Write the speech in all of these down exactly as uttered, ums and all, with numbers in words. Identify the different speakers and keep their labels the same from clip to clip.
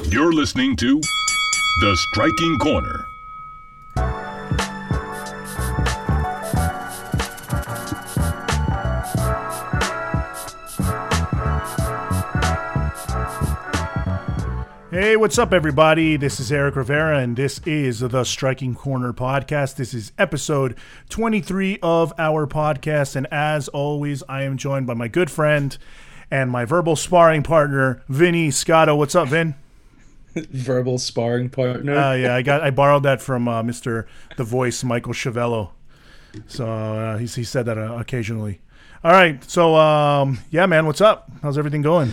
Speaker 1: You're listening to The Striking Corner.
Speaker 2: Hey, what's up, everybody? This is Eric Rivera, and this is the Striking Corner podcast. This is episode twenty-three of our podcast, and as always, I am joined by my good friend and my verbal sparring partner, Vinny Scotto. What's up, Vin?
Speaker 3: Verbal sparring partner?
Speaker 2: Uh, yeah, I got I borrowed that from uh, Mister The Voice, Michael Chavello. So uh, he, he said that uh, occasionally. All right, so um, yeah, man, what's up? How's everything going?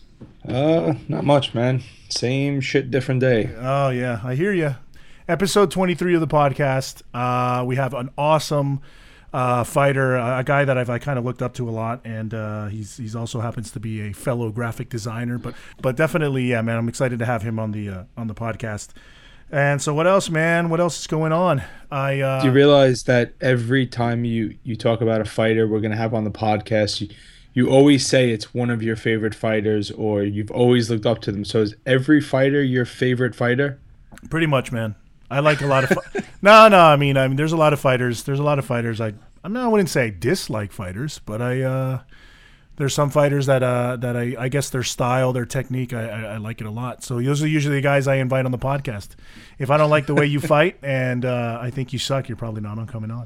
Speaker 3: Uh, not much, man. Same shit, different day.
Speaker 2: Oh, yeah. I hear you. Episode twenty-three of the podcast. Uh, we have an awesome uh, fighter, a guy that I've I kind of looked up to a lot, and uh, he's he's also happens to be a fellow graphic designer. But but definitely, yeah, man, I'm excited to have him on the uh, on the podcast. And so, what else, man? What else is going on? I uh,
Speaker 3: Do you realize that every time you you talk about a fighter we're gonna have on the podcast, you You always say it's one of your favorite fighters, or you've always looked up to them. So is every fighter your favorite fighter?
Speaker 2: Pretty much, man. I like a lot of. Fi- no, no. I mean, I mean, there's a lot of fighters. There's a lot of fighters. I, I mean, I wouldn't say I dislike fighters, but I. Uh, there's some fighters that uh, that I, I guess their style, their technique, I, I, I like it a lot. So those are usually the guys I invite on the podcast. If I don't like the way you fight and uh, I think you suck, you're probably not on coming on.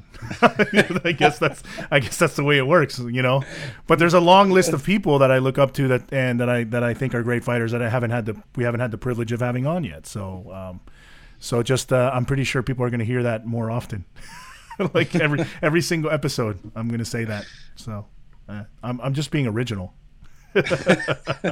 Speaker 2: I guess that's I guess that's the way it works, you know. But there's a long list of people that I look up to that and that I that I think are great fighters that I haven't had the we haven't had the privilege of having on yet. So um, so just uh, I'm pretty sure people are going to hear that more often. Like every every single episode, I'm going to say that. So. Uh, I'm I'm just being original. yeah,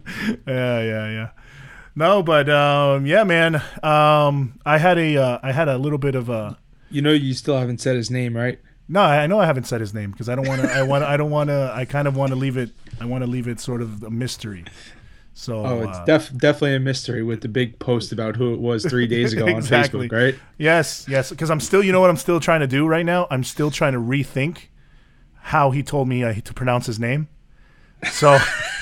Speaker 2: yeah, yeah. No, but um, yeah, man. Um, I had a uh, I had a little bit of a.
Speaker 3: You know, you still haven't said his name, right?
Speaker 2: No, I know I haven't said his name because I don't want to. I want. I don't want to. I kind of want to leave it. I want to leave it sort of a mystery. So.
Speaker 3: Oh, it's
Speaker 2: uh,
Speaker 3: def- definitely a mystery with the big post about who it was three days ago
Speaker 2: exactly.
Speaker 3: on Facebook, right?
Speaker 2: Yes, yes. Because I'm still. You know what I'm still trying to do right now? I'm still trying to rethink how he told me uh, to pronounce his name. So,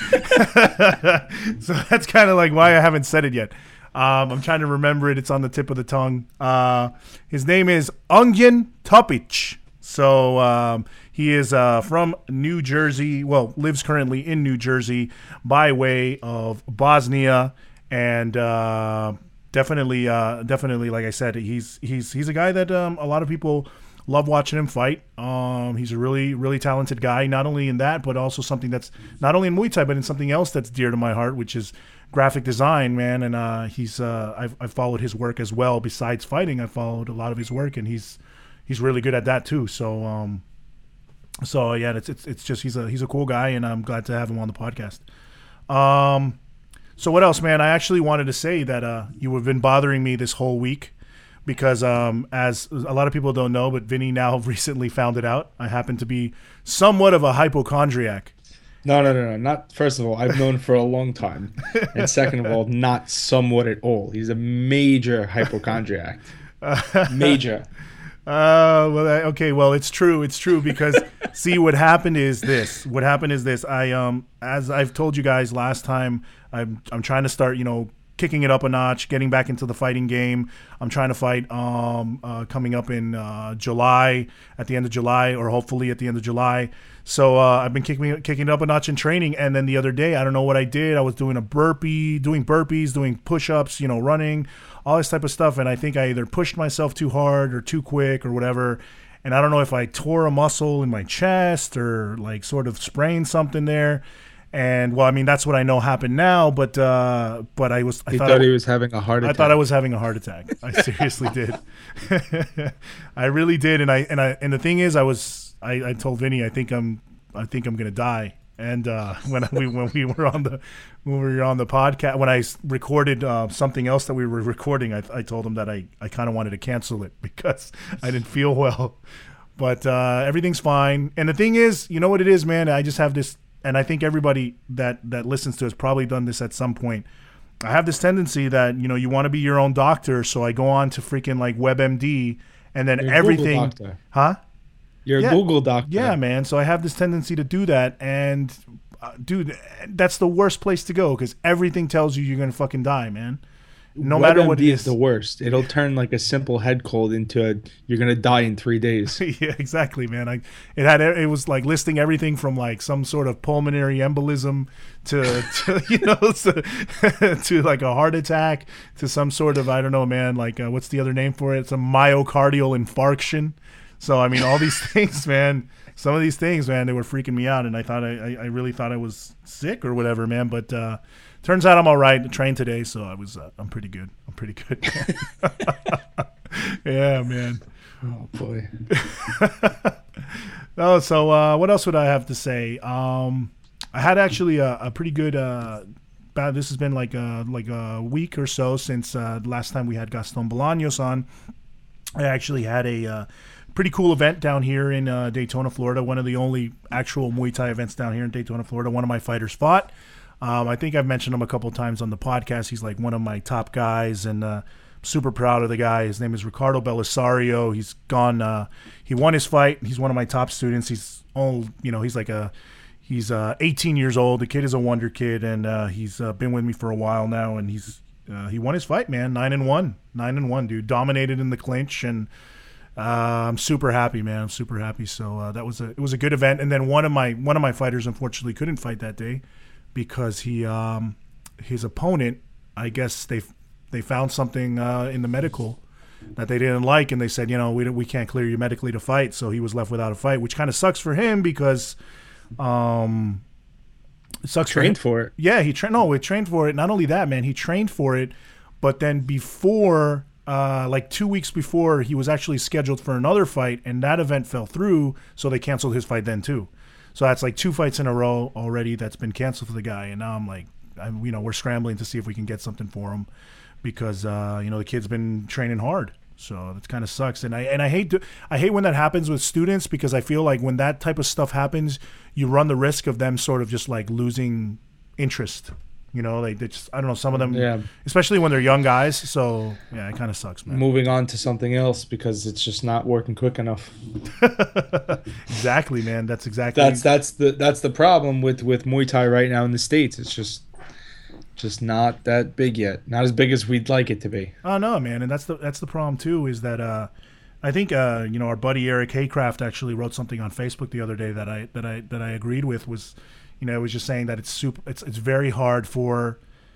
Speaker 2: so that's kind of like why I haven't said it yet. Um, I'm trying to remember it. It's on the tip of the tongue. Uh, his name is Ungyen Topic. So um, he is uh, from New Jersey. Well, lives currently in New Jersey by way of Bosnia, and uh, definitely, uh, definitely, like I said, he's he's he's a guy that um, a lot of people love watching him fight. Um, he's a really, really talented guy, not only in that, but also something that's not only in Muay Thai, but in something else that's dear to my heart, which is graphic design, man. And uh, he's uh, I've, I've followed his work as well. Besides fighting, I followed a lot of his work, and he's he's really good at that too. So, um, so yeah, it's it's it's just he's a he's a cool guy, and I'm glad to have him on the podcast. Um, so what else, man? I actually wanted to say that uh, you have been bothering me this whole week. Because um, as a lot of people don't know, but Vinny now recently found it out, I happen to be somewhat of a hypochondriac.
Speaker 3: No, no, no, no. Not first of all, I've known for a long time, and second of all, not somewhat at all. He's a major hypochondriac. Major.
Speaker 2: Uh, well, I, okay, well, it's true. It's true because see, what happened is this. What happened is this. I um, as I've told you guys last time, I'm I'm trying to start, you know, kicking it up a notch, getting back into the fighting game. I'm trying to fight um, uh, coming up in uh, July, at the end of July, or hopefully at the end of July. So uh, I've been kicking kicking it up a notch in training. And then the other day, I don't know what I did. I was doing a burpee, doing burpees, doing push-ups, you know, running, all this type of stuff. And I think I either pushed myself too hard or too quick or whatever. And I don't know if I tore a muscle in my chest or like sort of sprained something there. And well, I mean, that's what I know happened now, but uh, but I was I
Speaker 3: he
Speaker 2: thought,
Speaker 3: thought
Speaker 2: I,
Speaker 3: he was having a heart attack.
Speaker 2: I thought I was having a heart attack. I seriously did. I really did, and I and I and the thing is, I was I, I told Vinny I think I'm I think I'm gonna die. And uh, when we when we were on the when we were on the podcast, when I recorded uh, something else that we were recording, I, I told him that I, I kind of wanted to cancel it because I didn't feel well. But uh, everything's fine. And the thing is, you know what it is, man. I just have this. And I think everybody that, that listens to us probably done this at some point. I have this tendency that, you know, you want to be your own doctor. So I go on to freaking like WebMD and then
Speaker 3: You're
Speaker 2: everything. Huh?
Speaker 3: You're
Speaker 2: yeah.
Speaker 3: a Google doctor.
Speaker 2: Yeah, man. So I have this tendency to do that. And uh, dude, that's the worst place to go because everything tells you you're gonna fucking die, man. No matter what it
Speaker 3: WebMD is
Speaker 2: is.
Speaker 3: the worst. It'll turn like a simple head cold into a you're gonna die in three days.
Speaker 2: Yeah, exactly, man. I it had it was like listing everything from like some sort of pulmonary embolism to, to you know to, to like a heart attack to some sort of I don't know, man. Like uh, what's the other name for it? It's a myocardial infarction. So I mean, all these things, man. Some of these things, man, they were freaking me out, and I thought I, I really thought I was sick or whatever, man. But uh, turns out I'm all right. I trained today, so I was uh, I'm pretty good. I'm pretty good. Yeah, man.
Speaker 3: Oh boy.
Speaker 2: Oh, so uh, what else would I have to say? Um, I had actually a, a pretty good. Uh, bad, this has been like a like a week or so since uh, last time we had Gaston Bolaños on. I actually had a uh, pretty cool event down here in uh, Daytona, Florida. One of the only actual Muay Thai events down here in Daytona, Florida. One of my fighters fought. Um, I think I've mentioned him a couple times on the podcast. He's like one of my top guys, and uh, super proud of the guy. His name is Ricardo Belisario. He's gone. Uh, he won his fight. He's one of my top students. He's all you know. He's like a. He's uh, eighteen years old. The kid is a wonder kid, and uh, he's uh, been with me for a while now. And he's uh, he won his fight, man. Nine and one. Nine and one, dude. Dominated in the clinch, and uh, I'm super happy, man. I'm super happy. So uh, that was a it was a good event. And then one of my one of my fighters unfortunately couldn't fight that day because he um, his opponent. I guess they they found something uh, in the medical that they didn't like, and they said, you know, we we can't clear you medically to fight. So he was left without a fight, which kind of sucks for him because. Um, it sucks
Speaker 3: Trained
Speaker 2: for,
Speaker 3: for it.
Speaker 2: Yeah, he trained. No, he trained for it. Not only that, man, he trained for it, but then before, uh, like two weeks before, he was actually scheduled for another fight, and that event fell through, so they canceled his fight then too. So that's like two fights in a row already that's been canceled for the guy, and now I'm like, I'm, you know, we're scrambling to see if we can get something for him because uh, you know the kid's been training hard. So that kind of sucks, and I and I hate to, I hate when that happens with students because I feel like when that type of stuff happens, you run the risk of them sort of just like losing interest. You know, like they just I don't know some of them,
Speaker 3: Yeah.
Speaker 2: especially when they're young guys. So yeah, it kind of sucks, man.
Speaker 3: Moving on to something else because it's just not working quick enough.
Speaker 2: Exactly, man. That's exactly
Speaker 3: That's that's the that's the problem with with Muay Thai right now in the States. It's just just not that big yet. Not as big as we'd like it to be.
Speaker 2: Oh no, man, and that's the that's the problem too. Is that uh, I think uh, you know our buddy Eric Haycraft actually wrote something on Facebook the other day that I that I that I agreed with. Was you know it was just saying that it's super. It's it's very hard for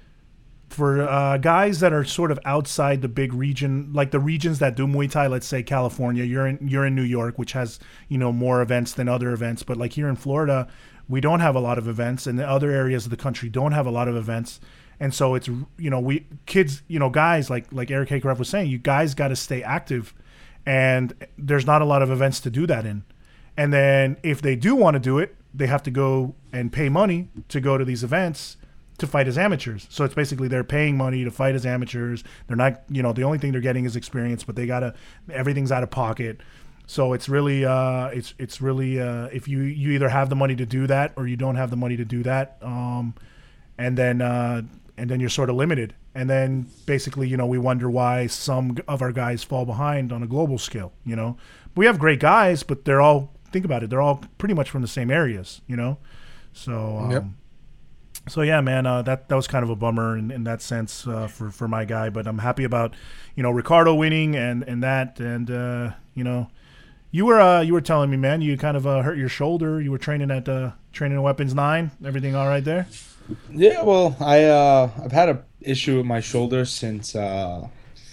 Speaker 2: for uh, guys that are sort of outside the big region, like the regions that do Muay Thai. Let's say California. You're in you're in New York, which has you know more events than other events. But like here in Florida, we don't have a lot of events, and the other areas of the country don't have a lot of events. And so it's, you know, we kids, you know, guys like like Eric Haycraft was saying, you guys got to stay active, and there's not a lot of events to do that in. And then if they do want to do it, they have to go and pay money to go to these events to fight as amateurs. So it's basically they're paying money to fight as amateurs. They're not, you know, the only thing they're getting is experience, but they gotta everything's out of pocket. So it's really, uh, it's it's really, uh, if you you either have the money to do that or you don't have the money to do that, um, and then. Uh, And then you're sort of limited. And then basically, you know, we wonder why some of our guys fall behind on a global scale, you know. We have great guys, but they're all, think about it, they're all pretty much from the same areas, you know. So, um,
Speaker 3: Yep.
Speaker 2: so yeah, man, uh, that that was kind of a bummer in, in that sense uh, for, for my guy. But I'm happy about, you know, Ricardo winning and, and that. And, uh, you know, you were uh, you were telling me, man, you kind of uh, hurt your shoulder. You were training at uh, training at Weapons nine. Everything all right there?
Speaker 3: Yeah, well, I uh, I've had a issue with my shoulder since uh,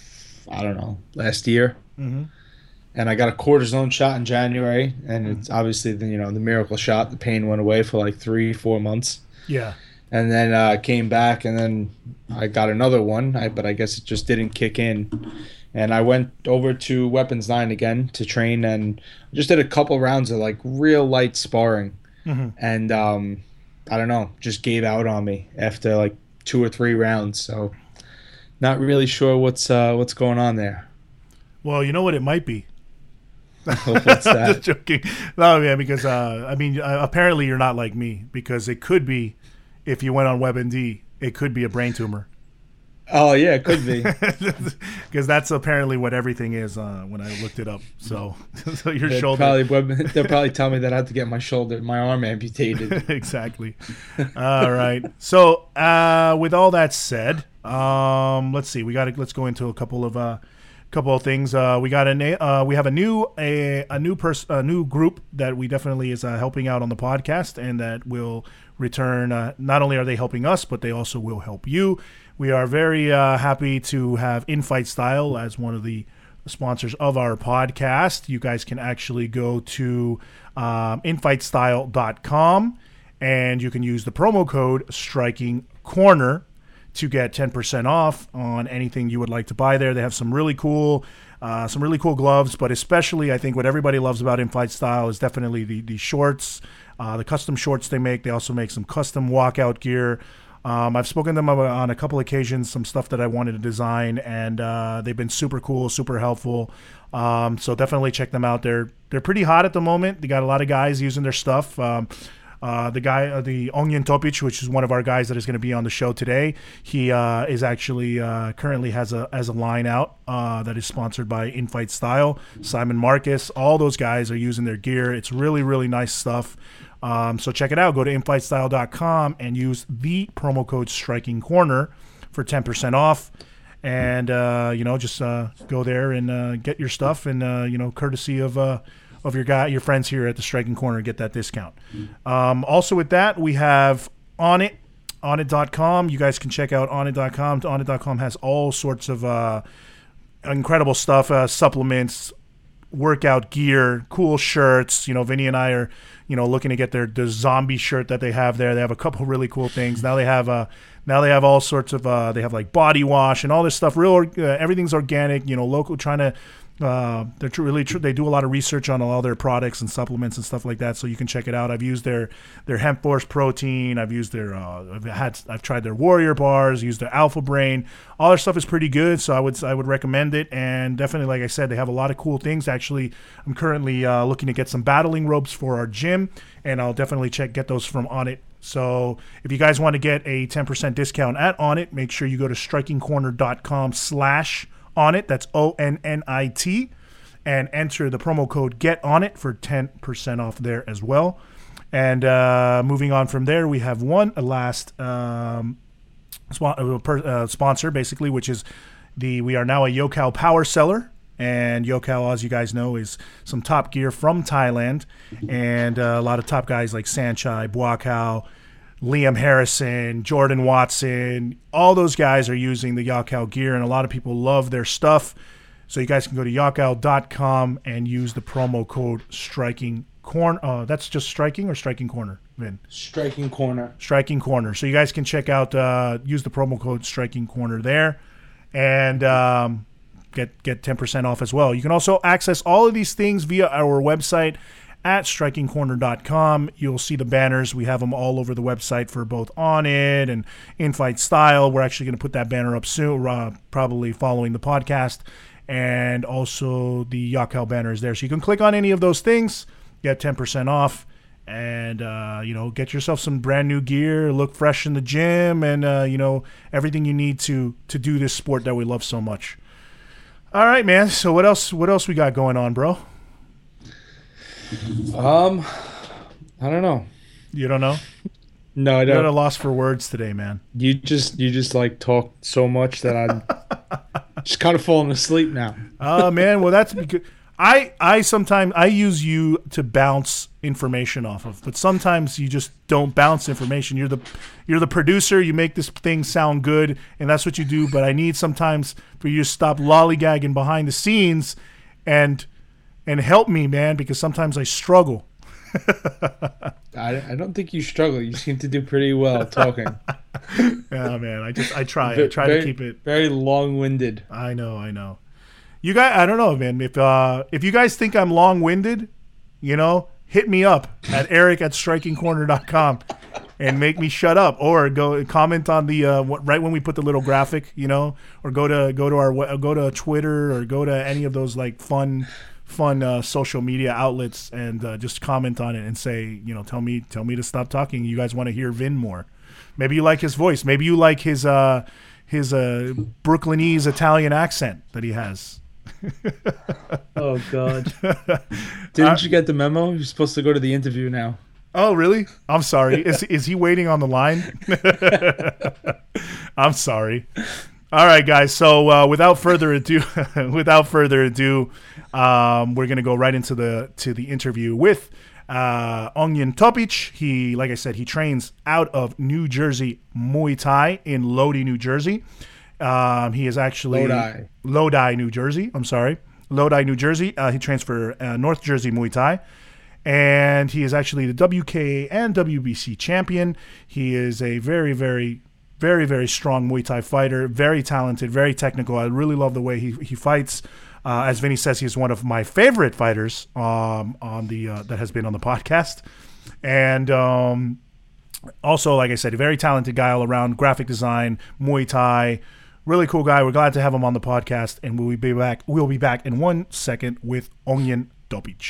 Speaker 3: I don't know last year,
Speaker 2: Mm-hmm.
Speaker 3: and I got a cortisone shot in January, and it's obviously the you know the miracle shot. The pain went away for like three four months,
Speaker 2: Yeah.
Speaker 3: and then uh, came back, and then I got another one, I, but I guess it just didn't kick in, and I went over to Weapons nine again to train, and just did a couple rounds of like real light sparring,
Speaker 2: Mm-hmm.
Speaker 3: and um. I don't know, just gave out on me after like two or three rounds. So not really sure what's uh, what's going on there.
Speaker 2: Well, you know what it might be.
Speaker 3: What's
Speaker 2: I'm
Speaker 3: that?
Speaker 2: just joking. No, yeah, because uh, I mean, uh, apparently you're not like me because it could be, if you went on WebMD, it could be a brain tumor.
Speaker 3: Oh yeah, it could be.
Speaker 2: Because that's apparently what everything is uh, when I looked it up. So, so your
Speaker 3: They'll
Speaker 2: shoulder.
Speaker 3: probably, they'll probably tell me that I have to get my shoulder, my arm amputated.
Speaker 2: Exactly. All right. So, uh, with all that said, um, let's see. We got to let's go into a couple of uh, couple of things. Uh, we got a na- uh, we have a new a a new person a new group that we definitely is uh, helping out on the podcast, and that will return. Uh, not only are they helping us, but they also will help you. We are very uh, happy to have Infight Style as one of the sponsors of our podcast. You guys can actually go to um, infight style dot com and you can use the promo code Striking Corner to get ten percent off on anything you would like to buy there. They have some really cool uh, some really cool gloves, but especially I think what everybody loves about Infight Style is definitely the, the shorts, uh, the custom shorts they make. They also make some custom walkout gear. Um, I've spoken to them on a couple occasions, some stuff that I wanted to design, and uh, they've been super cool, super helpful. Um, so definitely check them out. They're they're pretty hot at the moment. They got a lot of guys using their stuff. Um, uh, the guy, uh, the Onion Topic, which is one of our guys that is going to be on the show today, he uh, is actually uh, currently has a as a line out uh, that is sponsored by Infight Style. Simon Marcus, all those guys are using their gear. It's really really nice stuff. Um, so check it out. Go to infight style dot com and use the promo code Striking Corner for ten percent off. And, uh, you know, just uh, go there and uh, get your stuff. And, uh, you know, courtesy of uh, of your guy, your friends here at the Striking Corner, get that discount. Um, also with that, we have Onnit, onnit dot com. You guys can check out onnit dot com. onnit dot com has all sorts of uh, incredible stuff, uh, supplements, workout gear, cool shirts. You know, Vinny and I are, you know, looking to get their the zombie shirt that they have there. They have a couple really cool things. Now they have uh now they have all sorts of uh they have like body wash and all this stuff. Real uh, everything's organic, you know, local, trying to uh they're tr- really tr- they do a lot of research on all their products and supplements and stuff like that, so you can check it out. I've used their their hemp force protein. I've used their uh I've had I've tried their warrior bars, used their alpha brain. All their stuff is pretty good, so I would I would recommend it. And definitely, like I said, they have a lot of cool things. Actually, I'm currently uh looking to get some battling ropes for our gym, and I'll definitely check get those from Onnit. So if you guys want to get a ten percent discount at Onnit, make sure you go to striking corner dot com slash Onnit. That's O N N I T, and enter the promo code Get Onnit for ten percent off there as well. And uh, moving on from there, we have one last um, sp- uh, sponsor, basically, which is the we are now a Yokkao power seller. And Yokkao, as you guys know, is some top gear from Thailand. And uh, a lot of top guys like Sanchai, Buakaw, Liam Harrison, Jordan Watson, all those guys are using the Yokkao gear, and a lot of people love their stuff. So you guys can go to yokkao dot com and use the promo code Striking Corner. Uh, that's just Striking or Striking Corner, Vin?
Speaker 3: Striking Corner.
Speaker 2: Striking Corner. So you guys can check out, uh, use the promo code Striking Corner there, and um, get get ten percent off as well. You can also access all of these things via our website at striking corner dot com. You'll see the banners. We have them all over the website for both Onnit and Infight Style. We're actually going to put that banner up soon, uh, probably following the podcast. And also the Yokkao banner is there. So you can click on any of those things, get ten percent off, and, uh, you know, get yourself some brand new gear, look fresh in the gym, and, uh, you know, everything you need to to do this sport that we love so much. All right, man. So what else what else we got going on, bro?
Speaker 3: Um, I don't know.
Speaker 2: You don't know?
Speaker 3: No, I
Speaker 2: You're at a
Speaker 3: don't.
Speaker 2: loss for words today, man.
Speaker 3: You just you just like talk so much that I'm just kind of falling asleep now.
Speaker 2: Oh, man. Well, that's because I I sometimes I use you to bounce information off of, but sometimes you just don't bounce information. You're the you're the producer. You make this thing sound good, and that's what you do. But I need sometimes for you to stop lollygagging behind the scenes and and help me, man, because sometimes I struggle.
Speaker 3: I, I don't think you struggle. You seem to do pretty well talking.
Speaker 2: Yeah, man. I just I try. I try
Speaker 3: very,
Speaker 2: to keep it
Speaker 3: very long-winded.
Speaker 2: I know, I know. You guys, I don't know, man. If uh, if you guys think I'm long-winded, you know, hit me up at Eric at striking corner dot com and make me shut up, or go comment on the uh, what, right when we put the little graphic, you know, or go to go to our go to Twitter or go to any of those like fun fun uh, social media outlets and uh, just comment on it and say, you know, tell me tell me to stop talking. You guys want to hear Vin more. Maybe you like his voice. Maybe you like his uh, his uh, Brooklynese Italian accent that he has.
Speaker 4: Oh God!
Speaker 3: Didn't uh, you get the memo? You're supposed to go to the interview now.
Speaker 2: Oh, really? I'm sorry. Is is he waiting on the line? I'm sorry. All right, guys. So uh, without further ado, without further ado, um, we're gonna go right into the to the interview with uh, Ongin Topic. He, like I said, he trains out of New Jersey Muay Thai in Lodi, New Jersey. Um, he is actually
Speaker 3: Lodi.
Speaker 2: Lodi, New Jersey. I'm sorry, Lodi, New Jersey. Uh, he trains for uh, North Jersey Muay Thai. And he is actually the W K A and W B C champion. He is a very, very, very, very strong Muay Thai fighter. Very talented, very technical. I really love the way he he fights. Uh, as Vinny says, he's one of my favorite fighters um, on the uh, that has been on the podcast. And um, also, like I said, a very talented guy all around. Graphic design, Muay Thai. Really cool guy. We're glad to have him on the podcast. And we'll be back. We'll be back in one second with Ongin Topic.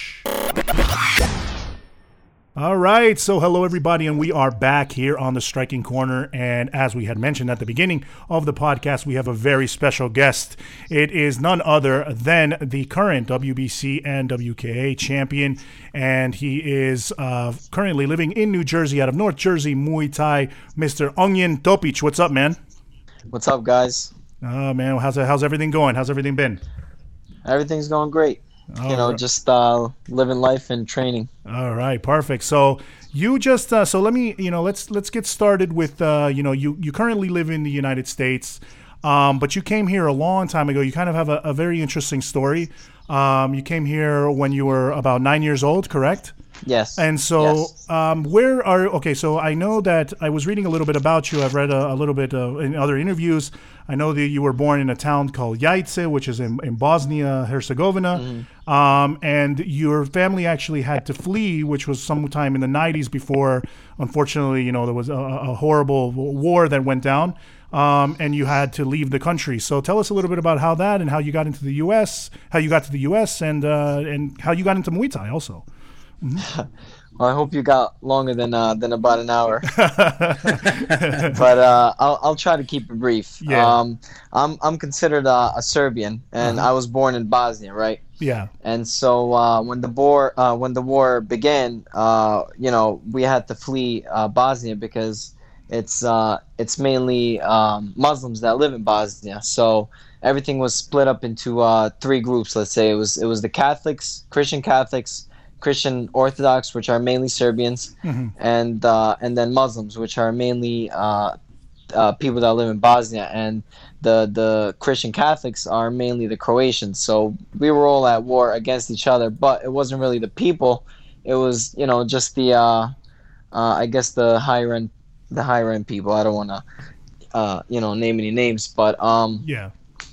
Speaker 2: All right, so hello everybody, and we are back here on the Striking Corner, and as we had mentioned at the beginning of the podcast, we have a very special guest. It is none other than the current W B C and W K A champion, and he is uh, currently living in New Jersey out of North Jersey Muay Thai, Mister Ongin Topic. What's up, man?
Speaker 5: What's up, guys?
Speaker 2: Oh, man, how's how's everything going? How's everything been?
Speaker 5: Everything's going great. You know, right. just uh, living life and training.
Speaker 2: All right, perfect. So you just uh, so let me you know let's let's get started with uh, you know you you currently live in the United States, um, but you came here a long time ago. You kind of have a, a very interesting story. Um, you came here when you were about nine years old, correct?
Speaker 5: Yes.
Speaker 2: And so,
Speaker 5: yes.
Speaker 2: Um, where are okay? So I know that I was reading a little bit about you. I've read a, a little bit uh, in other interviews. I know that you were born in a town called Jajce, which is in, in Bosnia Herzegovina, mm-hmm. um, and your family actually had to flee, which was sometime in the nineties. Before, unfortunately, you know, there was a, a horrible war that went down, um, and you had to leave the country. So tell us a little bit about how that and how you got into the U S, how you got to the U S, and uh, and how you got into Muay Thai also.
Speaker 5: Mm-hmm. Well, I hope you got longer than uh, than about an hour, but uh, I'll I'll try to keep it brief.
Speaker 2: Yeah.
Speaker 5: Um, I'm I'm considered uh, a Serbian, and uh-huh. I was born in Bosnia, right?
Speaker 2: Yeah.
Speaker 5: And so uh, when the war uh, when the war began, uh, you know, we had to flee uh, Bosnia because it's uh, it's mainly um, Muslims that live in Bosnia. So everything was split up into uh, three groups. Let's say it was it was the Catholics, Christian Catholics, Christian Orthodox, which are mainly Serbians, mm-hmm. and uh, and then Muslims, which are mainly uh, uh, people that live in Bosnia, and the the Christian Catholics are mainly the Croatians. So we were all at war against each other, but it wasn't really the people; it was, you know, just the uh, uh, I guess the higher end the higher end people. I don't want to uh, you know name any names, but um,
Speaker 2: yeah.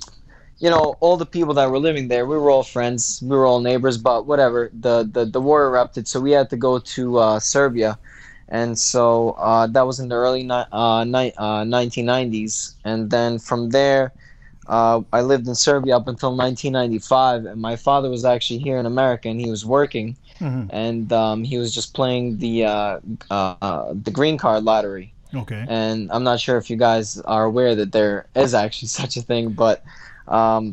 Speaker 5: You know, all the people that were living there, we were all friends, we were all neighbors, but whatever, the, the, the war erupted, so we had to go to uh, Serbia, and so uh, that was in the early ni- uh, ni- uh, nineteen nineties, and then from there, uh, I lived in Serbia up until nineteen ninety-five, and my father was actually here in America, and he was working, mm-hmm. and um, he was just playing the uh, uh, the green card lottery.
Speaker 2: Okay.
Speaker 5: And I'm not sure if you guys are aware that there is actually such a thing, but Um,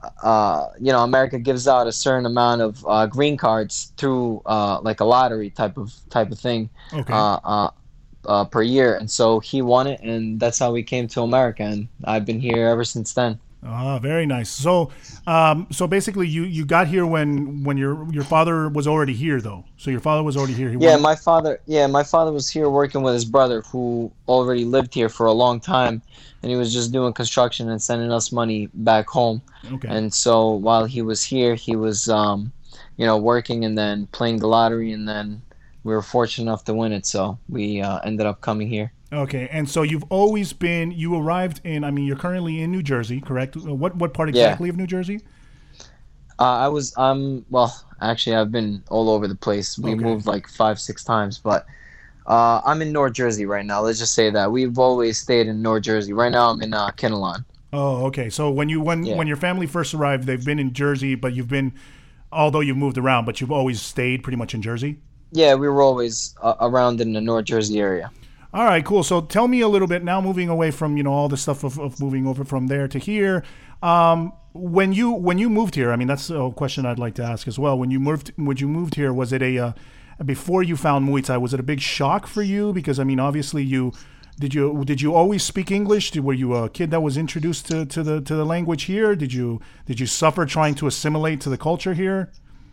Speaker 5: uh, you know, America gives out a certain amount of uh, green cards through uh, like a lottery type of type of thing,
Speaker 2: okay.
Speaker 5: uh, uh, uh, per year. And so he won it, and that's how we came to America. And I've been here ever since then.
Speaker 2: Ah, very nice. So, um, so basically, you, you got here when when your your father was already here, though. So your father was already here. He
Speaker 5: yeah,
Speaker 2: won-
Speaker 5: my father. Yeah, my father was here working with his brother, who already lived here for a long time, and he was just doing construction and sending us money back home.
Speaker 2: Okay.
Speaker 5: And so while he was here, he was, um, you know, working and then playing the lottery, and then we were fortunate enough to win it. So we uh, ended up coming here.
Speaker 2: Okay, and so you've always been, you arrived in, I mean, you're currently in New Jersey, correct? What what part exactly
Speaker 5: yeah.
Speaker 2: of New Jersey?
Speaker 5: Uh, I was, um, well, actually, I've been all over the place. We
Speaker 2: okay.
Speaker 5: moved like five, six times, but uh, I'm in North Jersey right now. Let's just say that. We've always stayed in North Jersey. Right now, I'm in uh, Kinnelon.
Speaker 2: Oh, okay. So when you when,
Speaker 5: yeah.
Speaker 2: when your family first arrived, they've been in Jersey, but you've been, although you've moved around, but you've always stayed pretty much in Jersey?
Speaker 5: Yeah, we were always uh, around in the North Jersey area.
Speaker 2: All right, cool. So tell me a little bit now, moving away from you know all the stuff of, of moving over from there to here. Um, when you when you moved here, I mean that's a question I'd like to ask as well. When you moved when you moved here, was it a uh, before you found Muay Thai? Was it a big shock for you? Because I mean, obviously you did you did you always speak English? Did, were you a kid that was introduced to, to the to the language here? Did you did you suffer trying to assimilate to the culture here?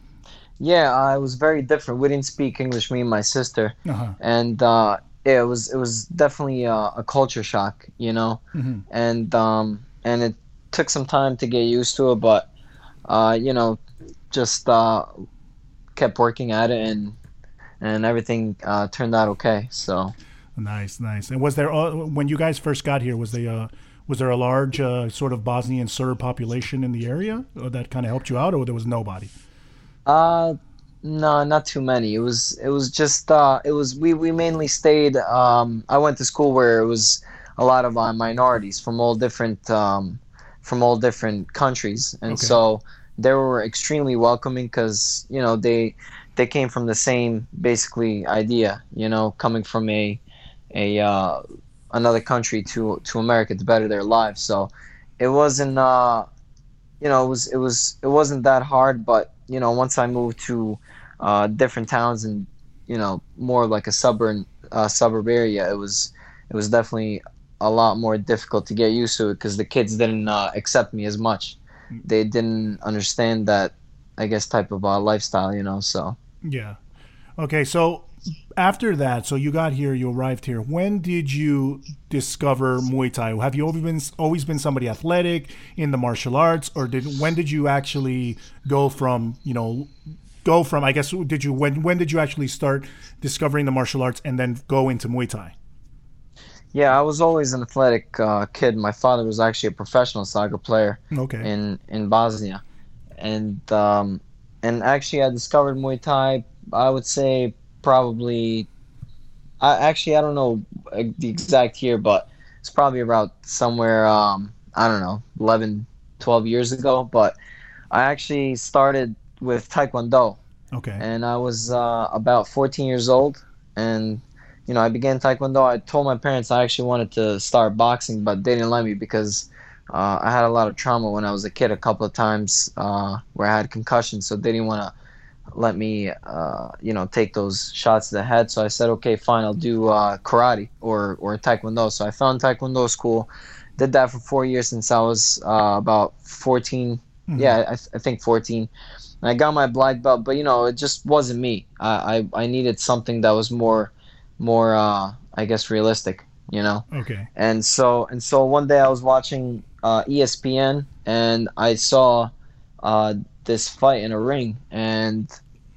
Speaker 5: Yeah, uh, it was very different. We didn't speak English, me and my sister,
Speaker 2: Uh-huh.
Speaker 5: and uh, yeah, it was it was definitely a, a culture shock, you know,
Speaker 2: Mm-hmm.
Speaker 5: and um, and it took some time to get used to it, but uh, you know, just uh, kept working at it, and and everything uh, turned out okay. So
Speaker 2: Nice, nice. And was there uh, when you guys first got here? Was they uh, was there a large uh, sort of Bosnian Serb population in the area uh, that kind of helped you out, or there was nobody?
Speaker 5: uh, no, not too many. It was it was just uh, it was we we mainly stayed. Um, I went to school where it was a lot of uh, minorities from all different um, from all different countries, and
Speaker 2: Okay.
Speaker 5: so they were extremely welcoming because you know they they came from the same basically idea, you know, coming from a a uh, another country to to America to better their lives. So it wasn't uh, you know it was it was it wasn't that hard, but you know once I moved to uh, different towns and you know more like a suburban uh, suburb area, it was it was definitely a lot more difficult to get used to it because the kids didn't uh, accept me as much. They didn't understand that, I guess, type of uh, lifestyle, you know. So
Speaker 2: Yeah. Okay, so after that, so you got here, you arrived here. When did you discover Muay Thai? Have you always been always been somebody athletic in the martial arts, or did when did you actually go from you know go from I guess did you when when did you actually start discovering the martial arts and then go into Muay Thai?
Speaker 5: yeah, I was always an athletic uh, kid. My father was actually a professional soccer player
Speaker 2: Okay.
Speaker 5: in in Bosnia, and um, and actually I discovered Muay Thai. I would say probably, I actually I don't know uh, the exact year, but it's probably about somewhere um, I don't know eleven, twelve years ago. But I actually started with Taekwondo,
Speaker 2: Okay.
Speaker 5: and I was uh, about fourteen years old, and you know I began Taekwondo. I told my parents I actually wanted to start boxing, but they didn't let me because uh, I had a lot of trauma when I was a kid. A couple of times uh, where I had concussions, so they didn't want to let me, uh, you know, take those shots to the head. So I said, okay, fine, I'll do uh, karate or or Taekwondo. So I found Taekwondo school, did that for four years since I was uh, about fourteen.
Speaker 2: Mhm.
Speaker 5: Yeah, I, th- I think fourteen. And I got my black belt, but you know, it just wasn't me. I I, I needed something that was more, more, uh, I guess, realistic. You know.
Speaker 2: Okay.
Speaker 5: And so and so one day I was watching uh, E S P N and I saw uh, this fight in a ring, and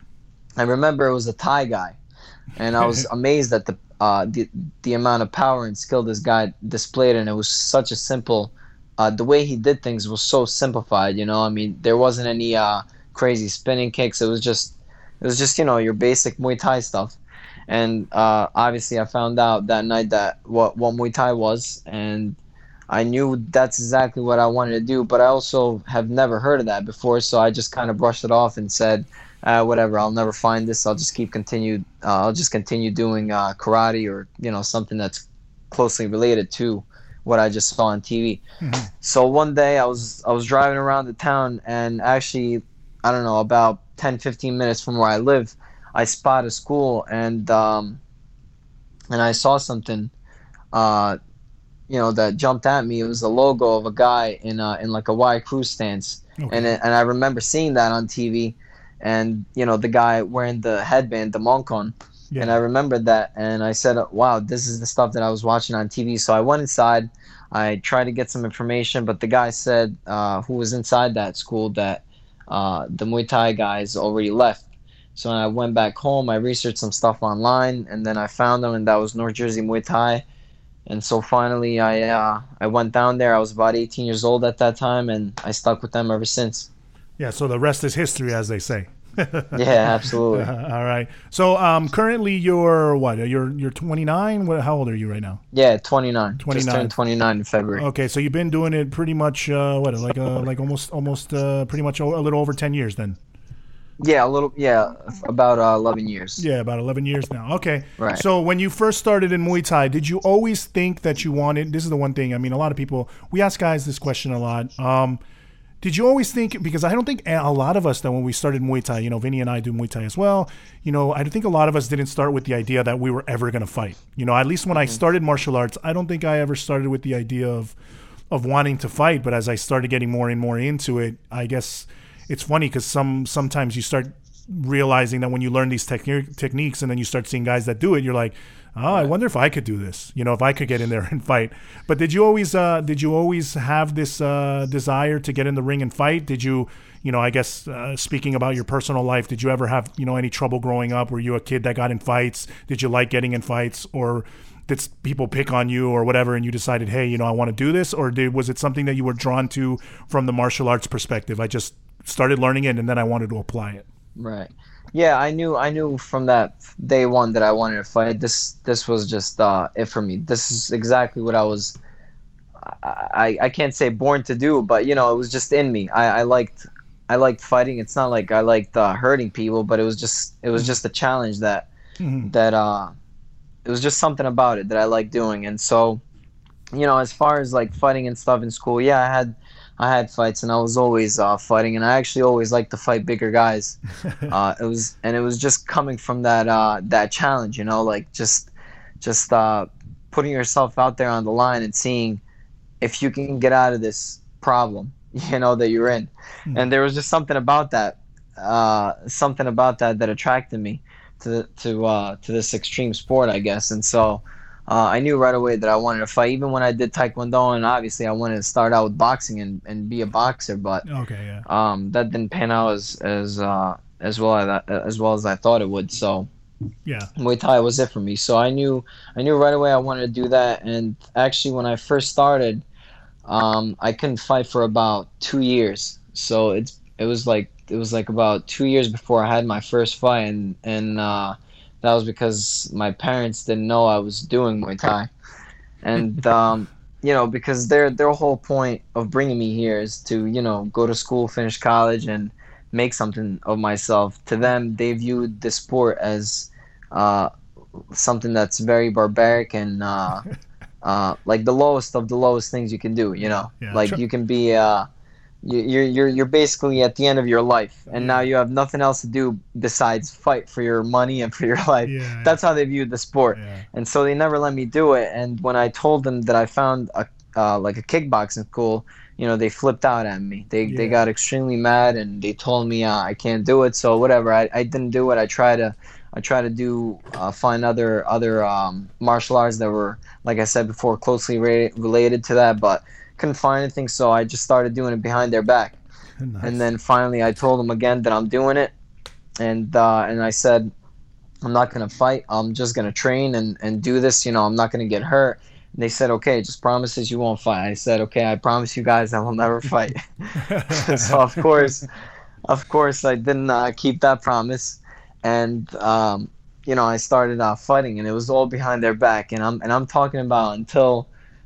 Speaker 5: I remember it was a Thai guy, and I was amazed at the uh, the the amount of power and skill this guy displayed, and it was such a simple. Uh, the way he did things was so simplified, you know. I mean, there wasn't any uh, crazy spinning kicks. It was just, it was just you know your basic Muay Thai stuff. And uh, obviously, I found out that night that what what Muay Thai was, and I knew that's exactly what I wanted to do. But I also have never heard of that before, so I just kind of brushed it off and said, uh, "Whatever, I'll never find this. I'll just keep continue. Uh, I'll just continue doing uh, karate or you know something that's closely related to what I just saw on T V."
Speaker 2: Mhm.
Speaker 5: So one day I was I was driving around the town, and actually, I don't know, about ten, fifteen minutes from where I live, I spot a school, and um, and I saw something, uh, you know, that jumped at me. It was the logo of a guy in uh, in like a Y Cruz stance,
Speaker 2: Okay.
Speaker 5: and it, and I remember seeing that on T V, and you know the guy wearing the headband, the moncon,
Speaker 2: Yeah.
Speaker 5: and I remembered that, and I said, "Wow, this is the stuff that I was watching on T V." So I went inside, I tried to get some information, but the guy said, uh, who was inside that school, that uh, the Muay Thai guys already left. So I went back home, I researched some stuff online, and then I found them, and that was North Jersey Muay Thai. And so finally, I uh, I went down there. I was about eighteen years old at that time, and I stuck with them ever since.
Speaker 2: Yeah. So the rest is history, as they say.
Speaker 5: Yeah, absolutely.
Speaker 2: All right. So um, currently you're what? You're you're twenty-nine. What? How old are you right now?
Speaker 5: Yeah, twenty-nine. Just
Speaker 2: twenty-nine.
Speaker 5: turned twenty-nine in February.
Speaker 2: Okay. So you've been doing it pretty much uh, what? Like uh, like almost almost uh, pretty much a little over ten years then.
Speaker 5: Yeah, a little. Yeah, about uh, eleven years.
Speaker 2: Yeah, about eleven years now. Okay.
Speaker 5: Right.
Speaker 2: So when you first started in Muay Thai, did you always think that you wanted, this is the one thing, I mean, a lot of people, we ask guys this question a lot. Um, did you always think, because I don't think a lot of us that when we started Muay Thai, you know, Vinny and I do Muay Thai as well, you know, I think a lot of us didn't start with the idea that we were ever going to fight. You know, at least when mm-hmm. I started martial arts, I don't think I ever started with the idea of, of wanting to fight. But as I started getting more and more into it, I guess it's funny because some sometimes you start realizing that when you learn these techni- techniques and then you start seeing guys that do it, you're like, oh, I wonder if I could do this, you know, if I could get in there and fight. But did you always, uh, did you always have this uh, desire to get in the ring and fight? Did you, you know, I guess uh, speaking about your personal life, did you ever have, you know, any trouble growing up? Were you a kid that got in fights? Did you like getting in fights, or did people pick on you or whatever and you decided, hey, you know, I want to do this? Or did, was it something that you were drawn to from the martial arts perspective? I just started learning it and then I wanted to apply it.
Speaker 5: Right. Yeah, I knew I knew from that day one that I wanted to fight. This this was just uh, it for me. This is exactly what I was. I, I can't say born to do, but you know, it was just in me. I, I liked I liked fighting. It's not like I liked uh, hurting people, but it was just it was just a challenge that mm-hmm. that uh, it was just something about it that I liked doing. And so, you know, as far as like fighting and stuff in school, yeah, I had. I had fights, and I was always uh, fighting, and I actually always liked to fight bigger guys. Uh, it was, and it was just coming from that uh, that challenge, you know, like just just uh, putting yourself out there on the line and seeing if you can get out of this problem, you know, that you're in. Mm-hmm. And there was just something about that, uh, something about that that attracted me to to uh, to this extreme sport, I guess. And so. Uh, I knew right away that I wanted to fight. Even when I did Taekwondo, and obviously I wanted to start out with boxing and, and be a boxer, but
Speaker 2: okay, yeah.
Speaker 5: um, that didn't pan out as as uh, as well as as well as I thought it would. So
Speaker 2: yeah,
Speaker 5: Muay Thai was it for me. So I knew I knew right away I wanted to do that. And actually, when I first started, um, I couldn't fight for about two years. So it's it was like it was like about two years before I had my first fight, and and. Uh, That was because my parents didn't know I was doing Muay Thai, and um, you know, because their their whole point of bringing me here is to, you know, go to school, finish college, and make something of myself. To them, they viewed the sport as uh, something that's very barbaric and uh, uh, like the lowest of the lowest things you can do. You know,
Speaker 2: yeah,
Speaker 5: like
Speaker 2: sure.
Speaker 5: you can be. Uh, You're you're you're basically at the end of your life, and now you have nothing else to do besides fight for your money and for your life.
Speaker 2: Yeah,
Speaker 5: That's how they viewed the sport,
Speaker 2: yeah.
Speaker 5: and so they never let me do it. And when I told them that I found a uh, like a kickboxing school, you know, they flipped out at me. They
Speaker 2: Yeah.
Speaker 5: they got extremely mad, and they told me uh, I can't do it. So whatever, I, I didn't do it. I try to I try to do uh, find other other um, martial arts that were, like I said before, closely ra- related to that, but. Couldn't find anything, so I just started doing it behind their back.
Speaker 2: Nice.
Speaker 5: And then finally I told them again that I'm doing it, and uh, and I said I'm not gonna fight, I'm just gonna train and, and do this, you know, I'm not gonna get hurt. And they said, okay, just promise us you won't fight. I said, okay, I promise you guys I will never fight. So of course of course I didn't uh, keep that promise, and um, you know, I started uh, fighting, and it was all behind their back, and I'm and I'm talking about until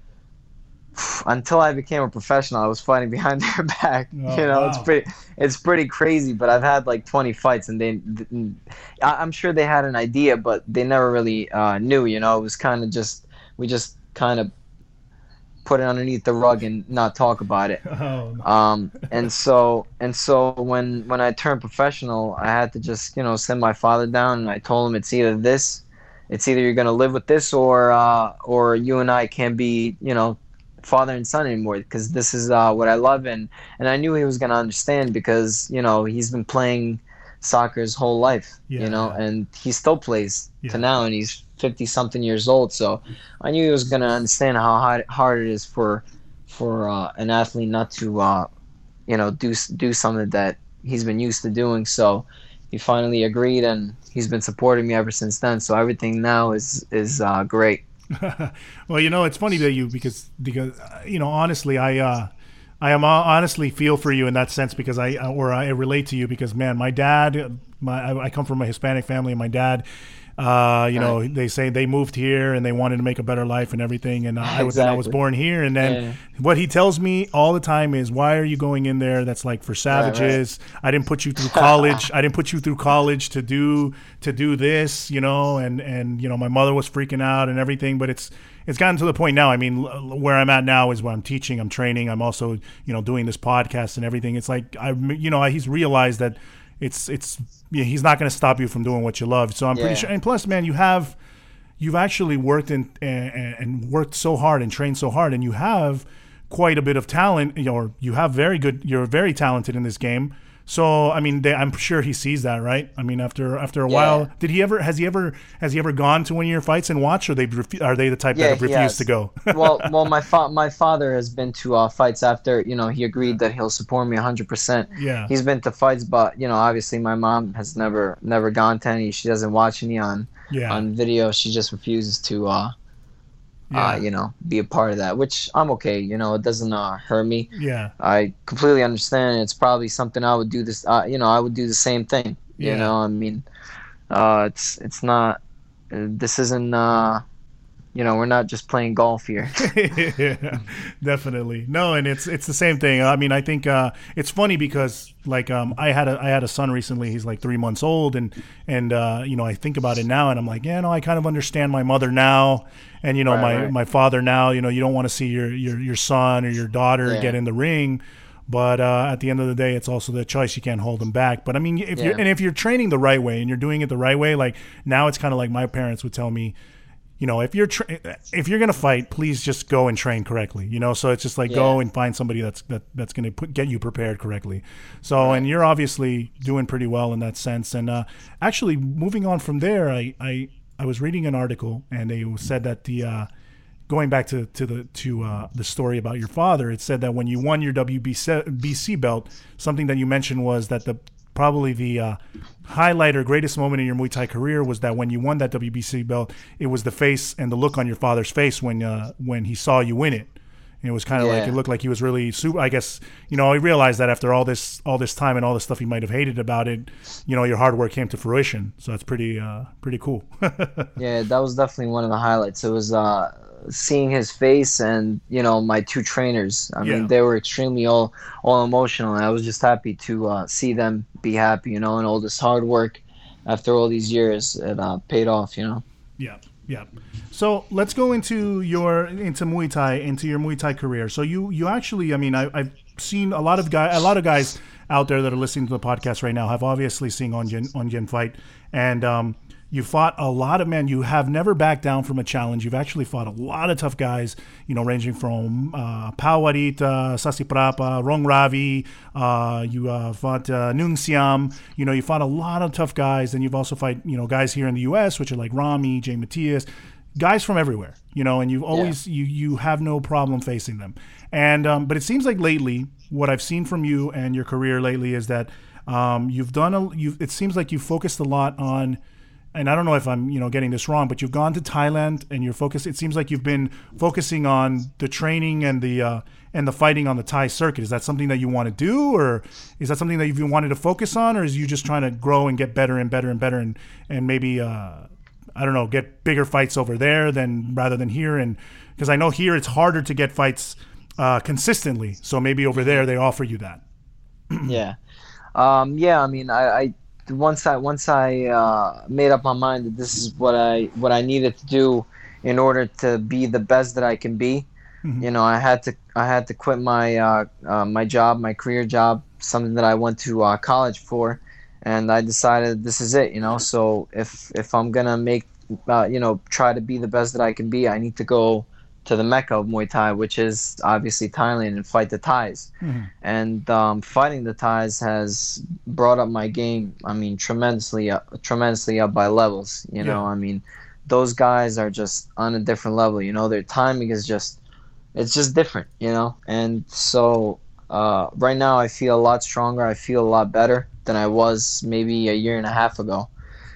Speaker 5: until I became a professional, I was fighting behind their back.
Speaker 2: Oh,
Speaker 5: you know,
Speaker 2: wow.
Speaker 5: it's pretty, it's pretty crazy. But I've had like twenty fights, and they, I- I'm sure they had an idea, but they never really uh, knew. You know, it was kind of just we just kind of put it underneath the rug and not talk about it.
Speaker 2: Oh, no.
Speaker 5: Um, and so and so when when I turned professional, I had to just, you know, send my father down, and I told him it's either this, it's either you're gonna live with this, or uh, or you and I can't be, you know, father and son anymore, because this is uh, what I love. And and I knew he was gonna understand, because, you know, he's been playing soccer his whole life,
Speaker 2: Yeah.
Speaker 5: you know, and he still plays
Speaker 2: Yeah.
Speaker 5: to now, and he's fifty something years old. So I knew he was gonna understand how hard, hard it is for for uh, an athlete not to uh, you know, do do something that he's been used to doing. So he finally agreed, and he's been supporting me ever since then. So everything now is is uh, great.
Speaker 2: Well, you know, it's funny that you, because, because uh, you know, honestly, I uh, I am uh, honestly feel for you in that sense, because I, uh, or I relate to you, because, man, my dad, my I, I come from a Hispanic family, and my dad, Uh, you know,
Speaker 5: Right.
Speaker 2: they say they moved here and they wanted to make a better life and everything. And uh, I was, and I was
Speaker 5: Exactly.
Speaker 2: born here. And then
Speaker 5: Yeah.
Speaker 2: what he tells me all the time is, "Why are you going in there? That's like for savages. I didn't put you through college. I didn't put you through college to do to do this." You know, and and you know, my mother was freaking out and everything. But it's it's gotten to the point now. I mean, l- where I'm at now is where I'm teaching, I'm training, I'm also you know doing this podcast and everything. It's like I, you know, he's realized that. It's it's yeah, he's not going to stop you from doing what you love. So I'm pretty
Speaker 5: Yeah.
Speaker 2: sure. And plus, man, you have you've actually worked in, and, and worked so hard and trained so hard, and you have quite a bit of talent. You know, or you have very good. You're very talented in this game. So I mean, they, I'm sure he sees that, right? I mean, after after a
Speaker 5: Yeah.
Speaker 2: while, did he ever? Has he ever? Has he ever gone to one of your fights and watched, or they refu- are they the type
Speaker 5: Yeah,
Speaker 2: that have
Speaker 5: he
Speaker 2: refused
Speaker 5: has.
Speaker 2: to go?
Speaker 5: well, well, my fa- my father has been to uh, fights after you know he agreed that he'll support me one hundred percent.
Speaker 2: Yeah.
Speaker 5: He's been to fights, but you know obviously my mom has never never gone to any. She doesn't watch any on
Speaker 2: Yeah.
Speaker 5: on video. She just refuses to uh,
Speaker 2: Yeah.
Speaker 5: uh you know be a part of that, which I'm okay. You know it doesn't uh, hurt me.
Speaker 2: Yeah.
Speaker 5: I completely understand. It's probably something I would do this. Uh, you know I would do the same thing. You
Speaker 2: Yeah.
Speaker 5: know I mean, uh, it's it's not. Uh, this isn't. Uh, you know we're not just playing golf here.
Speaker 2: Yeah, definitely. No, and it's it's the same thing. I mean, I think uh, it's funny because like um, I had a I had a son recently. He's like three months old, and and uh, you know I think about it now, and I'm like, yeah, no, I kind of understand my mother now, and you know
Speaker 5: Right,
Speaker 2: my
Speaker 5: right.
Speaker 2: my father now. You know, you don't want to see your your your son or your daughter
Speaker 5: Yeah.
Speaker 2: get in the ring. But uh, at the end of the day, it's also their choice. You can't hold them back. But I mean, if you're
Speaker 5: Yeah.
Speaker 2: and if you're training the right way and you're doing it the right way, like now it's kind of like my parents would tell me, you know, if you're tra- if you're gonna fight, please just go and train correctly. You know, so it's just like go
Speaker 5: Yeah.
Speaker 2: and find somebody that's that that's gonna put, get you prepared correctly. So, and you're obviously doing pretty well in that sense. And uh, actually, moving on from there, I, I I was reading an article and they said that the uh, going back to to the to uh, the story about your father, it said that when you won your W B C belt, something that you mentioned was that the probably the uh, highlight or greatest moment in your Muay Thai career was that when you won that W B C belt, it was the face and the look on your father's face when uh, when he saw you win it. And it was kind of like
Speaker 5: Yeah.
Speaker 2: it looked like he was really super. I guess you know he realized that after all this all this time and all the stuff he might have hated about it, you know your hard work came to fruition. So that's pretty uh, pretty cool.
Speaker 5: Yeah, that was definitely one of the highlights. It was uh, seeing his face and you know my two trainers. I
Speaker 2: Yeah.
Speaker 5: mean, they were extremely all all emotional, and I was just happy to uh, see them be happy. You know, and all this hard work after all these years, it uh, paid off. You know.
Speaker 2: Yeah, yeah. So let's go into your into Muay Thai, into your Muay Thai career. So you you actually, I mean, I, I've seen a lot of guy, a lot of guys out there that are listening to the podcast right now have obviously seen Ongen Ongen fight, and um, you fought a lot of men. You have never backed down from a challenge. You've actually fought a lot of tough guys, you know, ranging from uh, Pawarita, Sasiprapa, Rong Ravi. Uh, you uh, fought uh, Nung Siam. You know, you fought a lot of tough guys, and you've also fought, you know, guys here in the U S, which are like Rami, Jay Matias, guys from everywhere. You know, and you've always you you have no problem facing them. And um, but it seems like lately, what I've seen from you and your career lately is that um, you've done a. You've, it seems like you've focused a lot on. And I don't know if I'm, you know, getting this wrong, but you've gone to Thailand and you're focused. It seems like you've been focusing on the training and the uh, and the fighting on the Thai circuit. Is that something that you want to do, or is that something that you've wanted to focus on, or is you just trying to grow and get better and better and better and and maybe uh, I don't know, get bigger fights over there than rather than here? And because I know here it's harder to get fights uh, consistently, so maybe over there they offer you that.
Speaker 5: Yeah. Um, yeah. I mean, I. I once I once I uh, made up my mind that this is what I what I needed to do in order to be the best that I can be.
Speaker 2: Mhm.
Speaker 5: You know, I had to I had to quit my uh, uh, my job, my career job, something that I went to uh, college for, and I decided this is it. You know, so if if I'm gonna make uh, you know try to be the best that I can be, I need to go to the Mecca of Muay Thai, which is obviously Thailand, and fight the Thais.
Speaker 2: Mhm.
Speaker 5: And um, fighting the Thais has brought up my game. I mean, tremendously, up, tremendously up by levels. You know,
Speaker 2: Yeah.
Speaker 5: I mean, those guys are just on a different level. You know, their timing is just, it's just different. You know, and so uh, right now I feel a lot stronger. I feel a lot better than I was maybe a year and a half ago.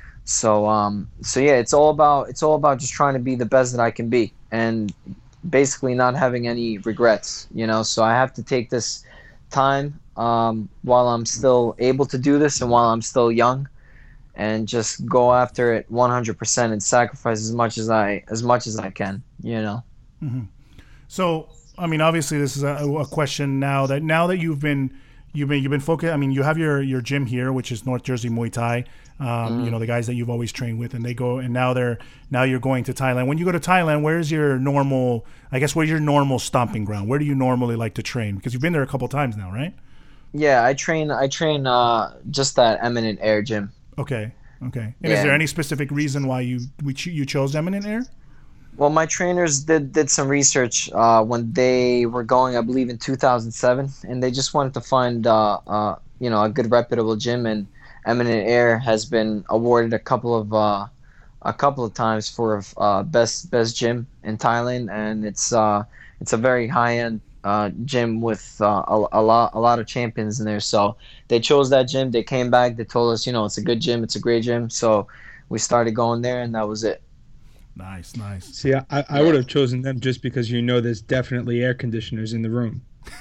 Speaker 5: So um, so yeah, it's all about it's all about just trying to be the best that I can be, and basically not having any regrets. You know, so I have to take this time um, while I'm still able to do this and while I'm still young, and just go after it one hundred percent and sacrifice as much as I as much as I can. You know.
Speaker 2: Mm-hmm. So, I mean, obviously, this is a, a question now that now that you've been you've been you've been focused. I mean, you have your your gym here, which is North Jersey Muay Thai. Um, mm-hmm. You know, the guys that you've always trained with, and they go, and now they're now you're going to Thailand. When you go to Thailand, where's your normal? I guess where's your normal stomping ground? Where do you normally like to train? Because you've been there a couple times now, right?
Speaker 5: Yeah, I train. I train uh, just at Eminent Air Gym.
Speaker 2: Okay. Okay. And
Speaker 5: yeah.
Speaker 2: Is there any specific reason why you we ch- you chose Eminent Air?
Speaker 5: Well, my trainers did did some research uh, when they were going, I believe, in two thousand seven, and they just wanted to find uh, uh, you know a good reputable gym, and Eminent Air has been awarded a couple of uh, a couple of times for uh, best best gym in Thailand, and it's uh, it's a very high end uh, gym with uh, a, a lot a lot of champions in there. So they chose that gym. They came back. They told us, you know, it's a good gym. It's a great gym. So we started going there, and that was it.
Speaker 2: Nice, nice.
Speaker 3: See, I, I would have chosen them just because you know there's definitely air conditioners in the room.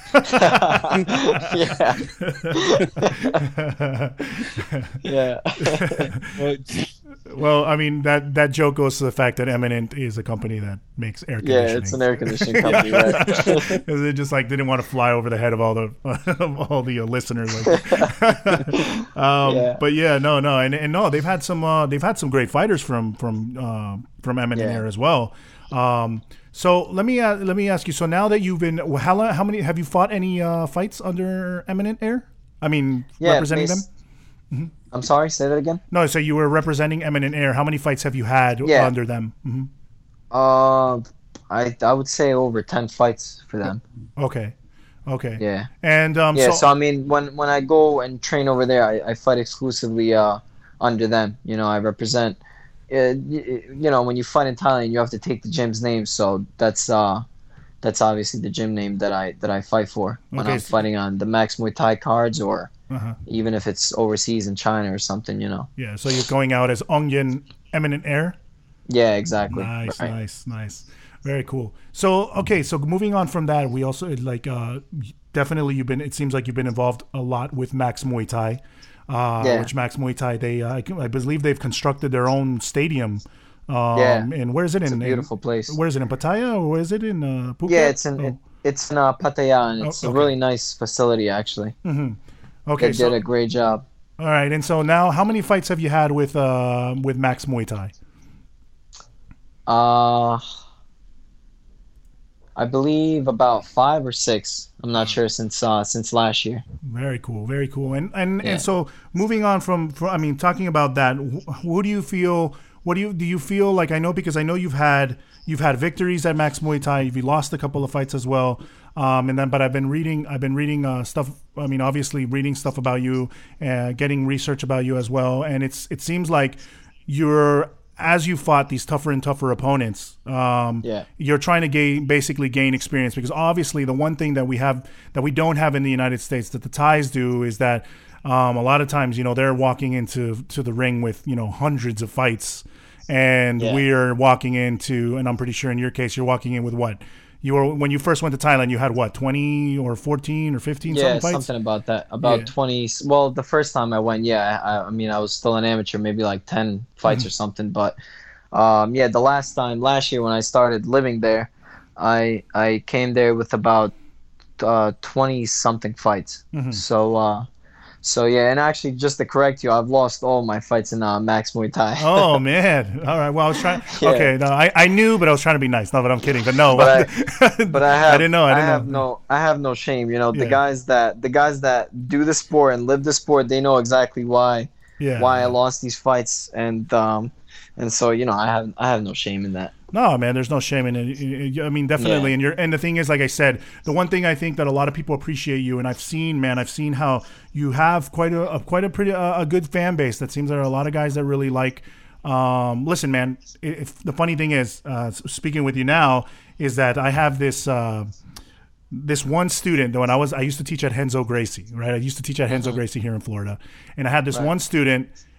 Speaker 5: yeah. yeah.
Speaker 3: Well,
Speaker 2: well, I mean that that joke goes to the fact that Eminent is a company that makes air conditioning.
Speaker 5: Yeah, it's an air conditioning company, right?
Speaker 2: They just like didn't want to fly over the head of all the of all the uh, listeners. Like, um,
Speaker 5: yeah.
Speaker 2: But yeah, no, no, and, and no, they've had some uh, they've had some great fighters from from uh, from Eminent
Speaker 5: yeah.
Speaker 2: Air as well. Um, so let me uh, let me ask you. So now that you've been, how how many have you fought any uh, fights under Eminent Air? I mean,
Speaker 5: yeah,
Speaker 2: representing them.
Speaker 5: Mm-hmm. I'm sorry, say that again.
Speaker 2: No, so you were representing Eminent Air. How many fights have you had
Speaker 5: yeah.
Speaker 2: under them? Mm-hmm.
Speaker 5: Uh, I I would say over ten fights for them.
Speaker 2: Okay, okay.
Speaker 5: Yeah.
Speaker 2: And um,
Speaker 5: yeah.
Speaker 2: so,
Speaker 5: So I mean, when when I go and train over there, I, I fight exclusively uh under them. You know, I represent. Uh, you, you know, when you fight in Thailand, you have to take the gym's name. So that's uh, that's obviously the gym name that I that I fight for when
Speaker 2: Okay,
Speaker 5: I'm
Speaker 2: so-
Speaker 5: fighting on the Max Muay Thai cards, or
Speaker 2: uh-huh.
Speaker 5: even if it's overseas in China or something. You know.
Speaker 2: Yeah, so you're going out as Ongyan Eminent Air.
Speaker 5: Yeah, exactly.
Speaker 2: Nice,
Speaker 5: right.
Speaker 2: nice, nice. Very cool. So okay, so moving on from that, we also like uh, definitely you've been. It seems like you've been involved a lot with Max Muay Thai. Uh,
Speaker 5: Yeah.
Speaker 2: Which Max Muay Thai, they uh, I, I believe they've constructed their own stadium. Um,
Speaker 5: Yeah.
Speaker 2: And where is it
Speaker 5: It's
Speaker 2: in?
Speaker 5: a beautiful
Speaker 2: in,
Speaker 5: place.
Speaker 2: Where is it in Pattaya or is it in uh, Phuket?
Speaker 5: Yeah, it's in
Speaker 2: Oh.
Speaker 5: it, it's in uh, Pattaya, and it's
Speaker 2: Oh, okay.
Speaker 5: a really nice facility actually.
Speaker 2: Okay,
Speaker 5: They
Speaker 2: so
Speaker 5: did a great job.
Speaker 2: all right, and so now, how many fights have you had with uh, with Max Muay Thai?
Speaker 5: Uh, I believe about five or six. I'm not sure since uh, since last year.
Speaker 2: Very cool, very cool. And and,
Speaker 5: Yeah.
Speaker 2: and so moving on from, from, I mean, talking about that, wh- who do you feel? What do you do? You feel like I know because I know you've had you've had victories at Max Muay Thai. You've lost a couple of fights as well. Um, and then, but I've been reading. I've been reading uh, stuff. I mean, obviously, reading stuff about you, uh, getting research about you as well. And it's it seems like you're as you fought these tougher and tougher opponents. Um,
Speaker 5: Yeah.
Speaker 2: You're trying to gain basically gain experience because obviously the one thing that we have that we don't have in the United States that the Thais do is that um, a lot of times you know they're walking into to the ring with you know hundreds of fights, and
Speaker 5: Yeah.
Speaker 2: we're walking into and I'm pretty sure in your case you're walking in with what you were when you first went to Thailand you had what twenty or fourteen or fifteen
Speaker 5: Yeah,
Speaker 2: something fights.
Speaker 5: something about that. About
Speaker 2: Yeah.
Speaker 5: twenty. Well, the first time I went, yeah, I, I mean, I was still an amateur, maybe like ten fights
Speaker 2: Mm-hmm.
Speaker 5: or something. But um, yeah, the last time, last year when I started living there, I I came there with about uh, twenty something fights.
Speaker 2: Mhm.
Speaker 5: So uh, so yeah, and actually, just to correct you, I've lost all my fights in uh, Max Muay Thai.
Speaker 2: Oh man! All right. Well, I was trying.
Speaker 5: Yeah.
Speaker 2: Okay, no, I, I knew, but I was trying to be nice. No, but I'm kidding. But no,
Speaker 5: But But I have,
Speaker 2: I didn't know. I didn't
Speaker 5: have
Speaker 2: know.
Speaker 5: no, I have no shame. You know, the
Speaker 2: Yeah.
Speaker 5: guys that the guys that do the sport and live the sport, they know exactly why
Speaker 2: Yeah.
Speaker 5: why I lost these fights, and um, and so you know, I have I have no shame in that.
Speaker 2: No, man, there's no shame in it. I mean, definitely.
Speaker 5: Yeah.
Speaker 2: And you're, and the thing is, like I said, the one thing I think that a lot of people appreciate you, and I've seen, man, I've seen how you have quite a, a quite a pretty a, a good fan base. That seems there are a lot of guys that really like. Um, listen, man. If the funny thing is, uh, speaking with you now, is that I have this. Uh, this one student when I was I used to teach at Henzo Gracie, right? I used to teach at Henzo Gracie here in Florida, and I had this
Speaker 5: Right.
Speaker 2: one student,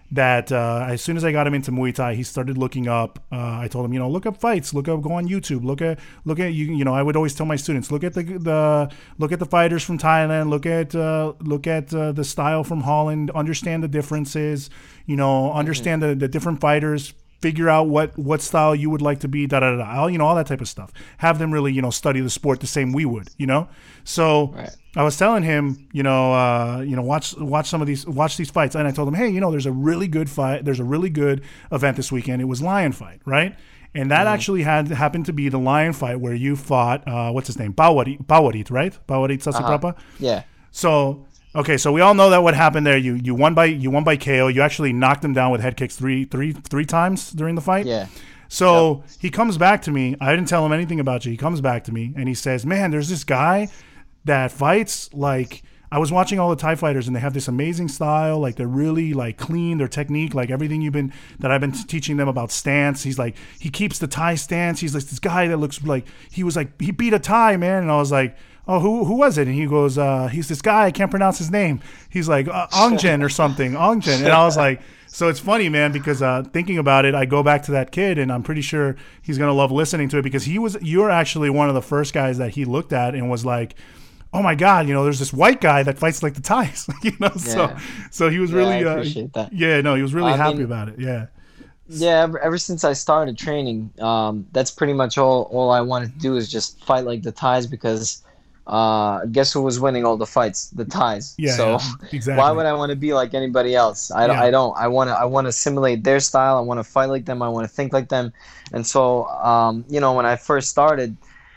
Speaker 2: that uh, as soon as I got him into Muay Thai, he started looking up. Uh, I told him, you know, look up fights, look up, go on YouTube, look at, look at you. You know, I would always tell my students, look at the the look at the fighters from Thailand, look at uh, look at uh, the style from Holland, understand the differences. You know, understand mm-hmm. the, the different fighters. Figure out what, what style you would like to be, da da da, all, you know, all that type of stuff. Have them really, you know, study the sport the same we would, you know. So right. I was telling him, you know, uh, you know, watch watch some of these, watch these fights, and I told him, hey, you know, there's a really good fight, there's a really good event this weekend. It was Lion Fight, right? And that mm-hmm. actually had happened to be the Lion Fight where you fought, uh, what's his name, Bawarit, Bawarit, right? Bawarit Sasiprapa.
Speaker 5: Uh-huh. Yeah.
Speaker 2: So. Okay, so we all know that what happened there. You you won by you won by K O. You actually knocked him down with head kicks three three three times during the fight.
Speaker 5: Yeah.
Speaker 2: So
Speaker 5: yep.
Speaker 2: he comes back to me. I didn't tell him anything about you. He comes back to me and he says, "Man, there's this guy that fights like I was watching all the Thai fighters and they have this amazing style. Like they're really like clean. Their technique, like everything you've been that I've been t- teaching them about stance. He's like he keeps the Thai stance. He's like this guy that looks like he was like he beat a Thai man." And I was like, oh, who who was it? And he goes, uh, he's this guy, I can't pronounce his name. He's like, uh, Ongjen or something, Ongjen. And I was like, so it's funny, man, because uh, thinking about it, I go back to that kid, and I'm pretty sure he's going to love listening to it because he was, you're actually one of the first guys that he looked at and was like, oh my God, you know, there's this white guy that fights like the Thais, you know? Yeah. So so he was
Speaker 5: yeah,
Speaker 2: really,
Speaker 5: I appreciate uh, that.
Speaker 2: yeah, no, he was really
Speaker 5: I
Speaker 2: happy
Speaker 5: mean,
Speaker 2: about it, yeah.
Speaker 5: Yeah, ever, ever since I started training, um, that's pretty much all, all I wanted to do is just fight like the Thais because Uh, guess who was winning all the fights? The Thais.
Speaker 2: Yeah,
Speaker 5: so
Speaker 2: yeah, exactly.
Speaker 5: Why would I want to be like anybody else? I,
Speaker 2: yeah.
Speaker 5: I don't. I want to. I want to simulate their style. I want to fight like them. I want to think like them. And so, um, you know, when I first started,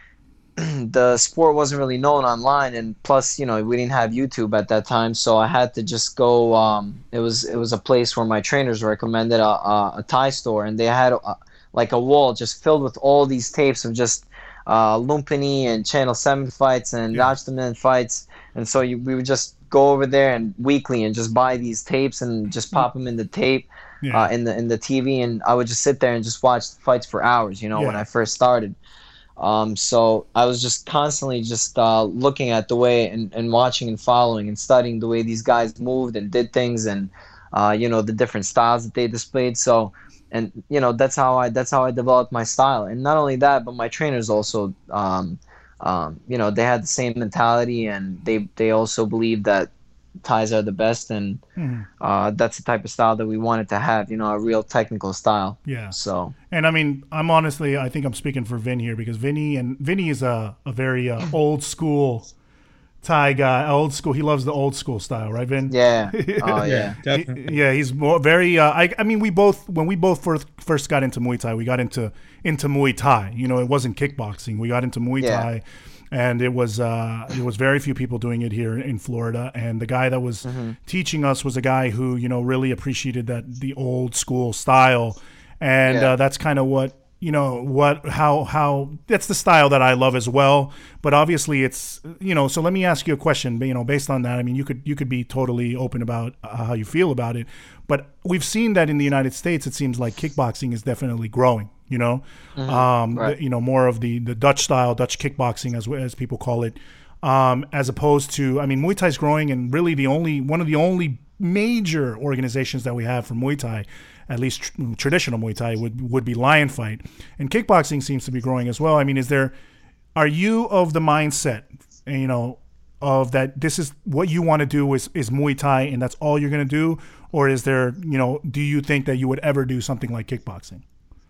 Speaker 5: the sport wasn't really known online, and plus, you know, we didn't have YouTube at that time. So I had to just go. Um, it was it was a place where my trainers recommended a, a, a Thai store, and they had a, like a wall just filled with all these tapes of just. Uh, Lumpini and Channel seven fights and
Speaker 2: yeah.
Speaker 5: Rajdaman fights, and so you, we would just go over there and weekly and just buy these tapes and just pop them in the tape yeah. uh, in the in the T V, and I would just sit there and just watch the fights for hours. You know, yeah. when I first started, um, so I was just constantly just uh, looking at the way and, and watching and following and studying the way these guys moved and did things, and uh, you know the different styles that they displayed. So. And you know that's how I that's how I developed my style. And not only that, but my trainers also, um, um, you know, they had the same mentality, and they they also believed that Thais are the best, and mm. uh, that's the type of style that we wanted to have. You know, a real technical style.
Speaker 2: Yeah.
Speaker 5: So.
Speaker 2: And I mean, I'm honestly, I think I'm speaking for Vin here because Vinny and Vinny is a a very uh, old school. Thai guy, old school. He loves the old school style, right, Vin?
Speaker 5: Yeah. Oh,
Speaker 3: yeah. Definitely.
Speaker 2: He, yeah, he's more very. Uh, I, I mean, we both when we both first first got into Muay Thai, we got into into Muay Thai. You know, it wasn't kickboxing. We got into Muay
Speaker 5: yeah.
Speaker 2: Thai, and it was uh, it was very few people doing it here in Florida. And the guy that was mm-hmm. teaching us was a guy who you know really appreciated that the old school style, and yeah. uh, that's kind of what. You know what? How how that's the style that I love as well. But obviously, it's you know. So let me ask you a question. You know, based on that, I mean, you could you could be totally open about uh, how you feel about it. But we've seen that in the United States, it seems like kickboxing is definitely growing. You know,
Speaker 5: mm-hmm.
Speaker 2: um,
Speaker 5: right.
Speaker 2: the, you know more of the the Dutch style, Dutch kickboxing as as people call it, um, as opposed to I mean, Muay Thai is growing, and really the only one of the only major organizations that we have for Muay Thai. At least tr- traditional Muay Thai would, would be Lion Fight, and kickboxing seems to be growing as well. I mean, is there, are you of the mindset, you know, of that this is what you want to do is, is Muay Thai and that's all you're going to do? Or is there, you know, do you think that you would ever do something like kickboxing?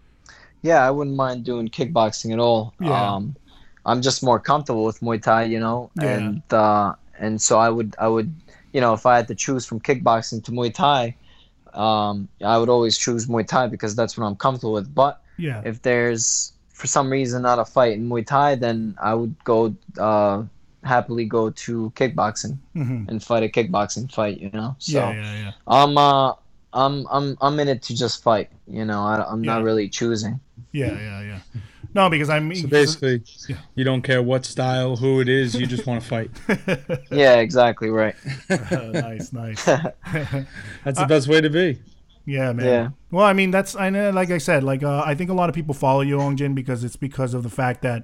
Speaker 5: Yeah, I wouldn't mind doing kickboxing at all.
Speaker 2: Yeah.
Speaker 5: Um, I'm just more comfortable with Muay Thai, you know,
Speaker 2: yeah.
Speaker 5: and, uh, and so I would, I would, you know, if I had to choose from kickboxing to Muay Thai, Um, I would always choose Muay Thai because that's what I'm comfortable with. But
Speaker 2: yeah.
Speaker 5: if there's for some reason not a fight in Muay Thai, then I would go uh, happily go to kickboxing
Speaker 2: mm-hmm.
Speaker 5: and fight a kickboxing fight. You know, so
Speaker 2: yeah, yeah, yeah.
Speaker 5: I'm uh, I'm I'm I'm in it to just fight. You know, I, I'm
Speaker 2: yeah.
Speaker 5: not really choosing.
Speaker 2: Yeah, yeah, yeah. No, because I'm
Speaker 3: so basically yeah. you don't care what style, who it is, you just want to fight.
Speaker 5: Yeah, exactly right.
Speaker 2: uh, nice, nice.
Speaker 3: That's the uh, best way to be.
Speaker 2: Yeah, man.
Speaker 5: Yeah.
Speaker 2: Well, I mean, that's I know, like I said, like uh, I think a lot of people follow you, Ongjin, because it's because of the fact that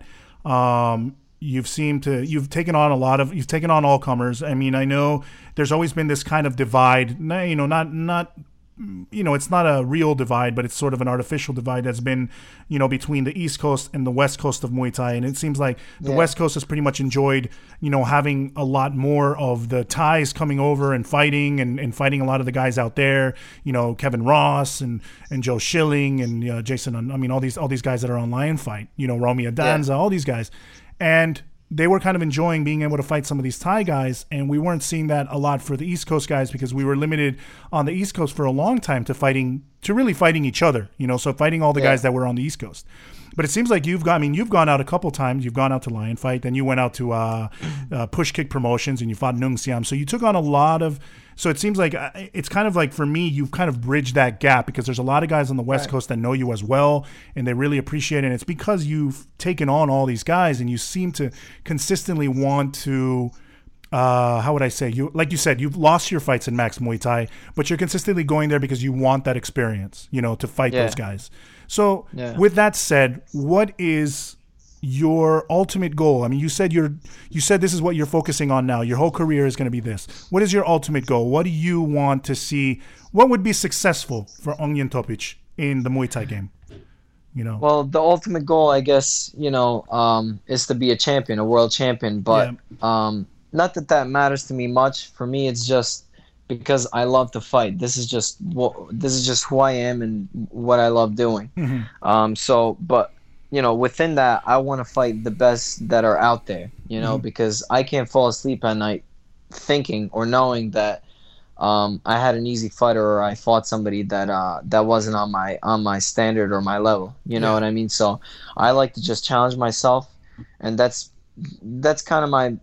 Speaker 2: um, you've seemed to you've taken on a lot of you've taken on all comers. I mean, I know there's always been this kind of divide. You know, not not you know, it's not a real divide, but it's sort of an artificial divide that's been, you know, between the East Coast and the West Coast of Muay Thai. And it seems like the
Speaker 5: Yeah.
Speaker 2: West Coast has pretty much enjoyed, you know, having a lot more of the Thais coming over and fighting and, and fighting a lot of the guys out there, you know, Kevin Ross and, and Joe Schilling and uh, Jason, I mean, all these all these guys that are on Lion Fight, you know, Romy Adanza,
Speaker 5: Yeah.
Speaker 2: all these guys. And they were kind of enjoying being able to fight some of these Thai guys, and we weren't seeing that a lot for the East Coast guys because we were limited on the East Coast for a long time to fighting, to really fighting each other, you know, so fighting all the
Speaker 5: Yeah.
Speaker 2: guys that were on the East Coast. But it seems like you've got, I mean, you've gone out a couple times. You've gone out to Lion Fight, then you went out to uh, uh, Push Kick Promotions, and you fought Nung Siam. So you took on a lot of, so it seems like uh, it's kind of like for me, you've kind of bridged that gap because there's a lot of guys on the West
Speaker 5: Right.
Speaker 2: Coast that know you as well, and they really appreciate it. And it's because you've taken on all these guys, and you seem to consistently want to. Uh, how would I say you? Like you said, you've lost your fights in Max Muay Thai, but you're consistently going there because you want that experience, you know, to fight
Speaker 5: Yeah.
Speaker 2: those guys. So,
Speaker 5: Yeah.
Speaker 2: with that said, what is your ultimate goal? I mean, you said you're you said this is what you're focusing on now. Your whole career is going to be this. What is your ultimate goal? What do you want to see? What would be successful for Ongyan Topic in the Muay Thai game? You know.
Speaker 5: Well, the ultimate goal, I guess, you know, um, is to be a champion, a world champion. But um, not that that matters to me much. For me, it's just because I love to fight. This is just what this is just who I am and what I love doing.
Speaker 2: Mm-hmm.
Speaker 5: Um, so, but you know, within that, I want to fight the best that are out there. You know,
Speaker 2: Mm-hmm.
Speaker 5: because I can't fall asleep at night thinking or knowing that um, I had an easy fighter or I fought somebody that uh, that wasn't on my on my standard or my level. You know
Speaker 2: Yeah.
Speaker 5: what I mean? So I like to just challenge myself, and that's that's kind of my,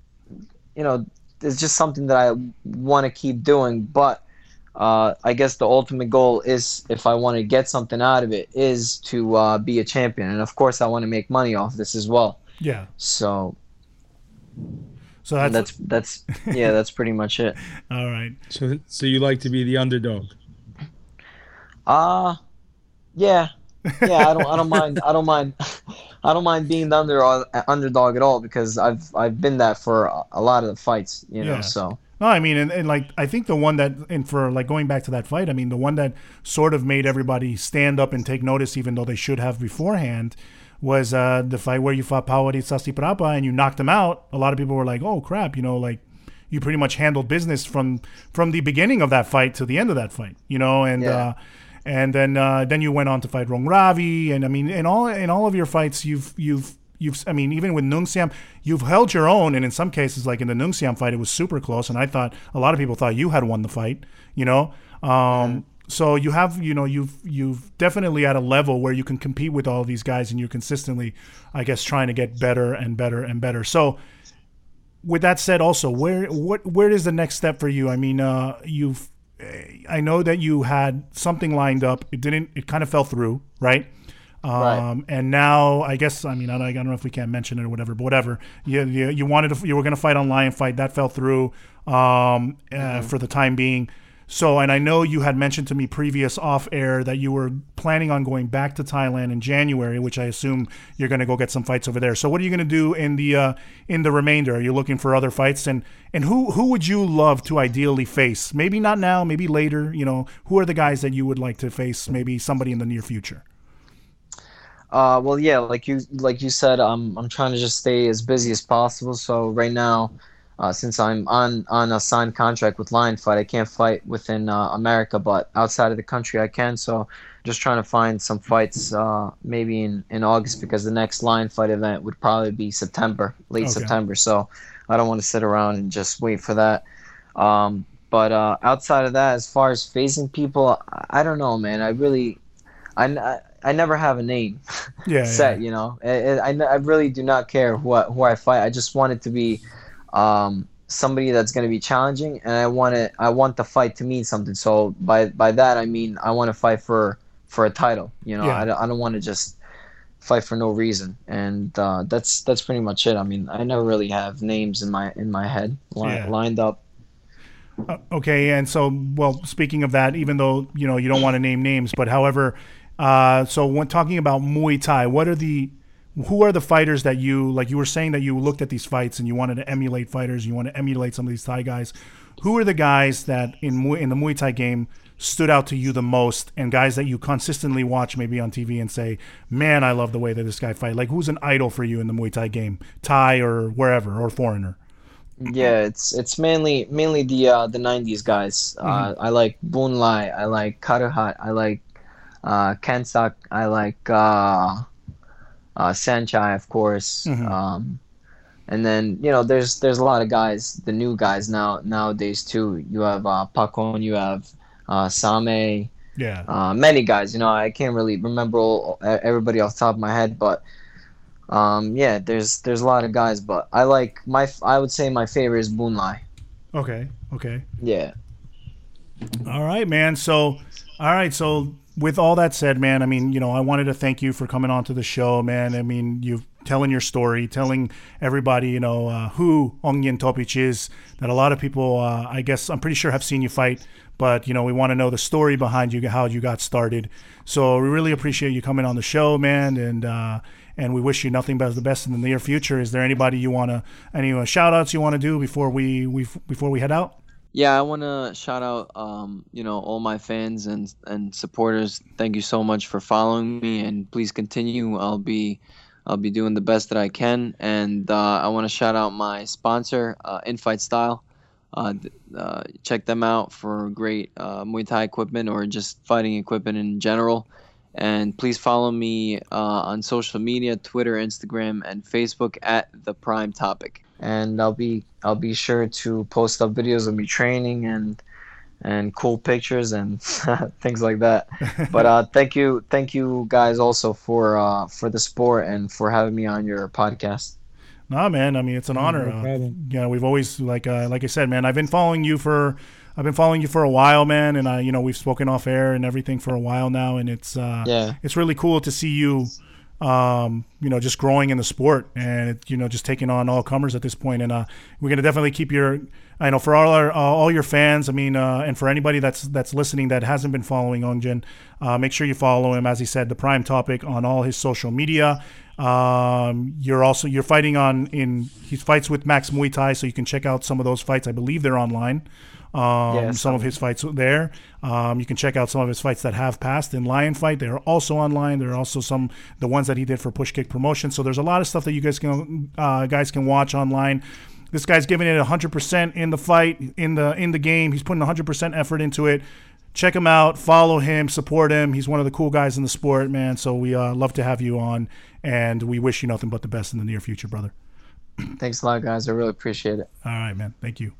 Speaker 5: you know, it's just something that I want to keep doing. But uh, I guess the ultimate goal is, if I want to get something out of it, is to uh, be a champion, and of course I want to make money off this as well.
Speaker 2: Yeah.
Speaker 5: So
Speaker 2: So that's,
Speaker 5: that's that's yeah, that's pretty much it.
Speaker 2: all right.
Speaker 3: So, so you like to be the underdog?
Speaker 5: Uh yeah, yeah. I don't I don't mind I don't mind I don't mind being the under, underdog at all because I've I've been that for a, a lot of the fights, you know.
Speaker 2: Yeah.
Speaker 5: So
Speaker 2: No, I mean, and, and like I think the one that, and for like going back to that fight, I mean, the one that sort of made everybody stand up and take notice, even though they should have beforehand, was uh, the fight where you fought Pawari Sasiprapa and you knocked him out. A lot of people were like, "Oh crap!" You know, like you pretty much handled business from from the beginning of that fight to the end of that fight. You know, and
Speaker 5: Yeah.
Speaker 2: uh, and then uh, then you went on to fight Rong Ravi, and I mean, in all in all of your fights, you've you've You've, I mean, even with Nung Siam, you've held your own, and in some cases, like in the Nung Siam fight, it was super close. And I thought a lot of people thought you had won the fight, you know. Um, so you have, you know, you've you've definitely at a level where you can compete with all these guys, and you're consistently, I guess, trying to get better and better and better. So, with that said, also, where what where is the next step for you? I mean, uh, you've, I know that you had something lined up. It didn't. It kind of fell through, right? Um,
Speaker 5: Right.
Speaker 2: And now, I guess, I mean, I don't, I don't know if we can mention it or whatever, but whatever. You, you, you wanted to, you were going to fight on Lion Fight. That fell through um, uh, for the time being. So, and I know you had mentioned to me previous off air that you were planning on going back to Thailand in January, which I assume you're going to go get some fights over there. So, what are you going to do in the uh, in the remainder? Are you looking for other fights? And and who who would you love to ideally face? Maybe not now, maybe later. You know, who are the guys that you would like to face? Maybe somebody in the near future.
Speaker 5: Uh, well, yeah, like you like you said, um, I'm trying to just stay as busy as possible. So right now, uh, since I'm on on a signed contract with Lion Fight, I can't fight within uh, America, but outside of the country I can. So just trying to find some fights, uh, maybe in, in August, because the next Lion Fight event would probably be September, late
Speaker 2: Okay.
Speaker 5: September. So I don't want to sit around and just wait for that. Um, but uh, outside of that, as far as facing people, I, I don't know, man. I really, I. I I never have a name
Speaker 2: Yeah,
Speaker 5: set,
Speaker 2: yeah.
Speaker 5: you know. I, I, I really do not care who I, who I fight. I just want it to be um, somebody that's going to be challenging, and I want it. I want the fight to mean something. So by by that I mean I want to fight for for a title. You know,
Speaker 2: Yeah.
Speaker 5: I, don't- I don't want to just fight for no reason, and uh, that's that's pretty much it. I mean, I never really have names in my in my head li-
Speaker 2: Yeah.
Speaker 5: lined up.
Speaker 2: Uh, okay, and so, well, speaking of that, even though, you know, you don't want to name names, but however, uh, so when talking about Muay Thai, what are the who are the fighters that you, like you were saying that you looked at these fights and you wanted to emulate fighters, you want to emulate some of these Thai guys. Who are the guys that in Muay, in the Muay Thai game stood out to you the most, and guys that you consistently watch maybe on T V and say, man, I love the way that this guy fight? Like, who's an idol for you in the Muay Thai game, Thai or wherever, or foreigner?
Speaker 5: Yeah, it's it's mainly mainly the uh, the nineties guys. Uh,
Speaker 2: Mm-hmm.
Speaker 5: I like Boon Lai, I like Karahat, I like uh, Kansak, I like uh, uh, Sanchai, of course.
Speaker 2: Mhm.
Speaker 5: Um, and then you know, there's there's a lot of guys, the new guys now nowadays too. You have uh, Pakon, you have uh, Same,
Speaker 2: Yeah.
Speaker 5: uh, many guys. You know, I can't really remember all, everybody off the top of my head, but um, yeah, there's there's a lot of guys. But I like my I would say my favorite is Boon Lai.
Speaker 2: Okay. Okay.
Speaker 5: Yeah.
Speaker 2: All right, man. So, all right. So, with all that said, man, I mean, you know, I wanted to thank you for coming on to the show, man. I mean, you telling your story, telling everybody, you know, uh, who Ong Yin Topic is. That a lot of people, uh, I guess, I'm pretty sure have seen you fight, but you know, we want to know the story behind you, how you got started. So, we really appreciate you coming on the show, man, and uh, and we wish you nothing but the best in the near future. Is there anybody you want to, any uh, shout outs you want to do before we, we before we head out?
Speaker 5: Yeah, I want to shout out, um, you know, all my fans and and supporters. Thank you so much for following me, and please continue. I'll be, I'll be doing the best that I can, and uh, I want to shout out my sponsor, uh, Infight Style. Uh, th- uh, check them out for great uh, Muay Thai equipment or just fighting equipment in general. And please follow me uh, on social media, Twitter, Instagram, and Facebook at The Prime Topic. And I'll be I'll be sure to post up videos of me training and and cool pictures and things like that. But uh, thank you thank you guys also for uh, for the sport and for having me on your podcast.
Speaker 2: Nah, man. I mean, it's an honor.
Speaker 3: no
Speaker 2: Uh,
Speaker 3: problem.
Speaker 2: you know, we've always like uh, like I said, man. I've been following you for I've been following you for a while, man. And I, you know, we've spoken off air and everything for a while now, and it's uh,
Speaker 5: Yeah.
Speaker 2: it's really cool to see you, um, you know, just growing in the sport and it, you know, just taking on all comers at this point. And uh, we're gonna definitely keep your, I know for all our uh, all your fans. I mean, uh, and for anybody that's that's listening that hasn't been following Ongjin, uh, make sure you follow him. As he said, The Prime Topic on all his social media. Um, you're also you're fighting on in he fights with Max Muay Thai, so you can check out some of those fights. I believe they're online. Um,
Speaker 5: Yeah,
Speaker 2: some of his fights there. Um, you can check out some of his fights that have passed in Lion Fight. They're also online. There are also some the ones that he did for Push Kick Promotion. So there's a lot of stuff that you guys can uh, guys can watch online. This guy's giving it one hundred percent in the fight, in the in the game. He's putting one hundred percent effort into it. Check him out, follow him, support him. He's one of the cool guys in the sport, man. So we uh, love to have you on, and we wish you nothing but the best in the near future, brother.
Speaker 5: Thanks a lot, guys. I really appreciate it.
Speaker 2: All right, man. Thank you.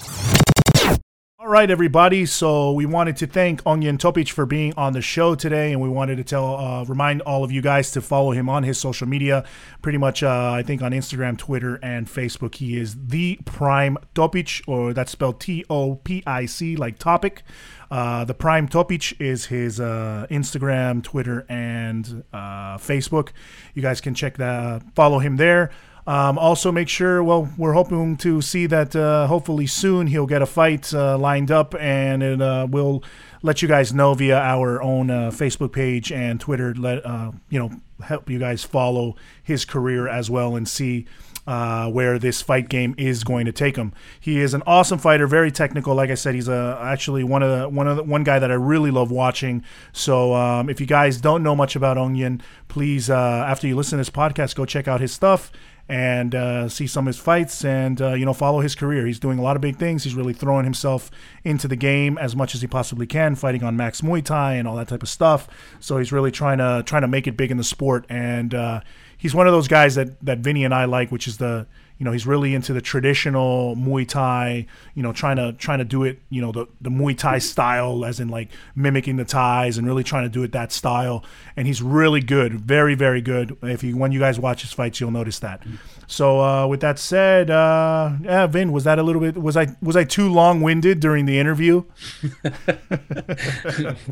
Speaker 2: All right, everybody. So we wanted to thank Ongyan Topic for being on the show today, and we wanted to tell, uh, remind all of you guys to follow him on his social media. Pretty much, uh, I think on Instagram, Twitter, and Facebook, he is the Prime Topic, or that's spelled T O P I C, like topic. Uh, the Prime Topic is his uh, Instagram, Twitter, and uh, Facebook. You guys can check that, follow him there. Um, also, make sure, well, we're hoping to see that uh, hopefully soon he'll get a fight uh, lined up, and it, uh, we'll let you guys know via our own uh, Facebook page and Twitter. Let uh, you know, help you guys follow his career as well and see uh, where this fight game is going to take him. He is an awesome fighter, very technical. Like I said, he's uh, actually one of the one of the, one guy that I really love watching. So um, if you guys don't know much about Ongyan, please, uh, after you listen to this podcast, go check out his stuff and uh, see some of his fights and, uh, you know, follow his career. He's doing a lot of big things. He's really throwing himself into the game as much as he possibly can, fighting on Max Muay Thai and all that type of stuff. So he's really trying to trying to make it big in the sport. And uh, he's one of those guys that, that Vinny and I like, which is the, you know, he's really into the traditional Muay Thai, you know, trying to trying to do it, you know, the, the Muay Thai style, as in like mimicking the Thais and really trying to do it that style. And he's really good, very, very good. If you when you guys watch his fights, you'll notice that. So uh, with that said, uh, yeah, Vin, was that a little bit? Was I was I too long winded during the interview?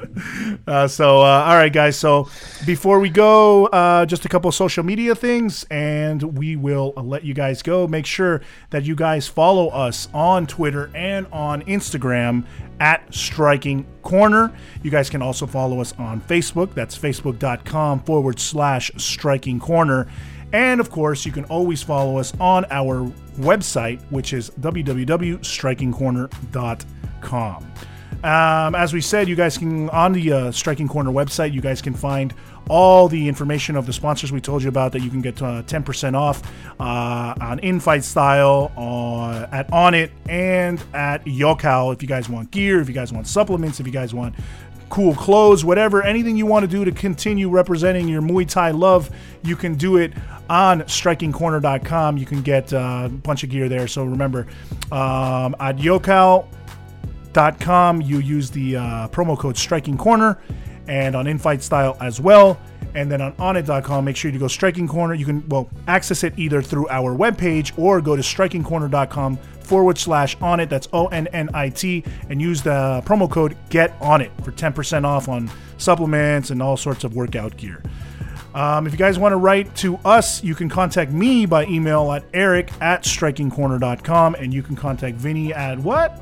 Speaker 2: Uh, so, uh, all right, guys. So, before we go, uh, just a couple of social media things, and we will uh, let you guys go. Make sure that you guys follow us on Twitter and on Instagram at Striking Corner. You guys can also follow us on Facebook. That's facebook.com forward slash Striking Corner. And, of course, you can always follow us on our website, which is w w w dot striking corner dot com. Um, as we said, you guys can, on the uh, Striking Corner website, you guys can find all the information of the sponsors we told you about that you can get uh, ten percent off uh, on In-Fight Style, uh, at Onnit, and at Yocal if you guys want gear, if you guys want supplements, if you guys want cool clothes, whatever, anything you want to do to continue representing your Muay Thai love, you can do it on striking corner dot com. You can get uh, a bunch of gear there. So remember, um, at Yocal dot com you use the uh, promo code Striking Corner, and on In-Fight Style as well. And then on onnit dot com, make sure you go Striking Corner. You can, well, access it either through our webpage or go to striking corner dot com forward slash Onnit. That's O N N I T, and use the promo code Get On It for ten percent off on supplements and all sorts of workout gear. Um, if you guys want to write to us, you can contact me by email at eric at striking corner dot com, and you can contact Vinny at what?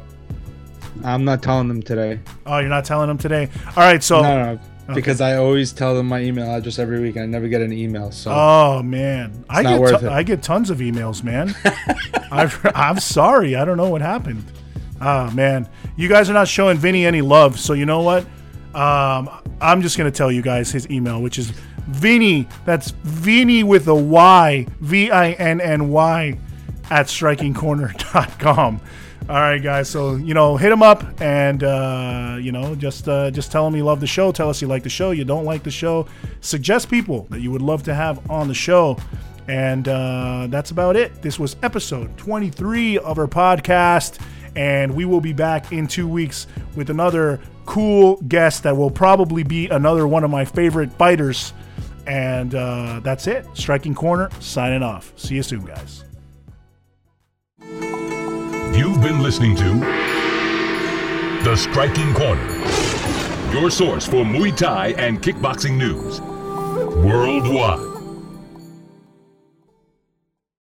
Speaker 3: I'm not telling them today.
Speaker 2: Oh, you're not telling them today? All right, so...
Speaker 3: No, no,
Speaker 2: okay.
Speaker 3: Because I always tell them my email address every week. And I never get an email. So.
Speaker 2: Oh, man. I
Speaker 3: not
Speaker 2: get
Speaker 3: worth
Speaker 2: to-
Speaker 3: it.
Speaker 2: I get tons of emails, man. I've, I'm sorry. I don't know what happened. Ah, man. You guys are not showing Vinny any love, so you know what? Um, I'm just going to tell you guys his email, which is Vinny. That's Vinny with a Y. V I N N Y at striking corner dot com. All right, guys. So, you know, hit him up and, uh, you know, just uh, just tell him you love the show. Tell us you like the show. You don't like the show. Suggest people that you would love to have on the show. And uh, that's about it. This was episode twenty-three of our podcast. And we will be back in two weeks with another cool guest that will probably be another one of my favorite fighters. And uh, that's it. Striking Corner, signing off. See you soon, guys.
Speaker 1: You've been listening to The Striking Corner, your source for Muay Thai and kickboxing news worldwide.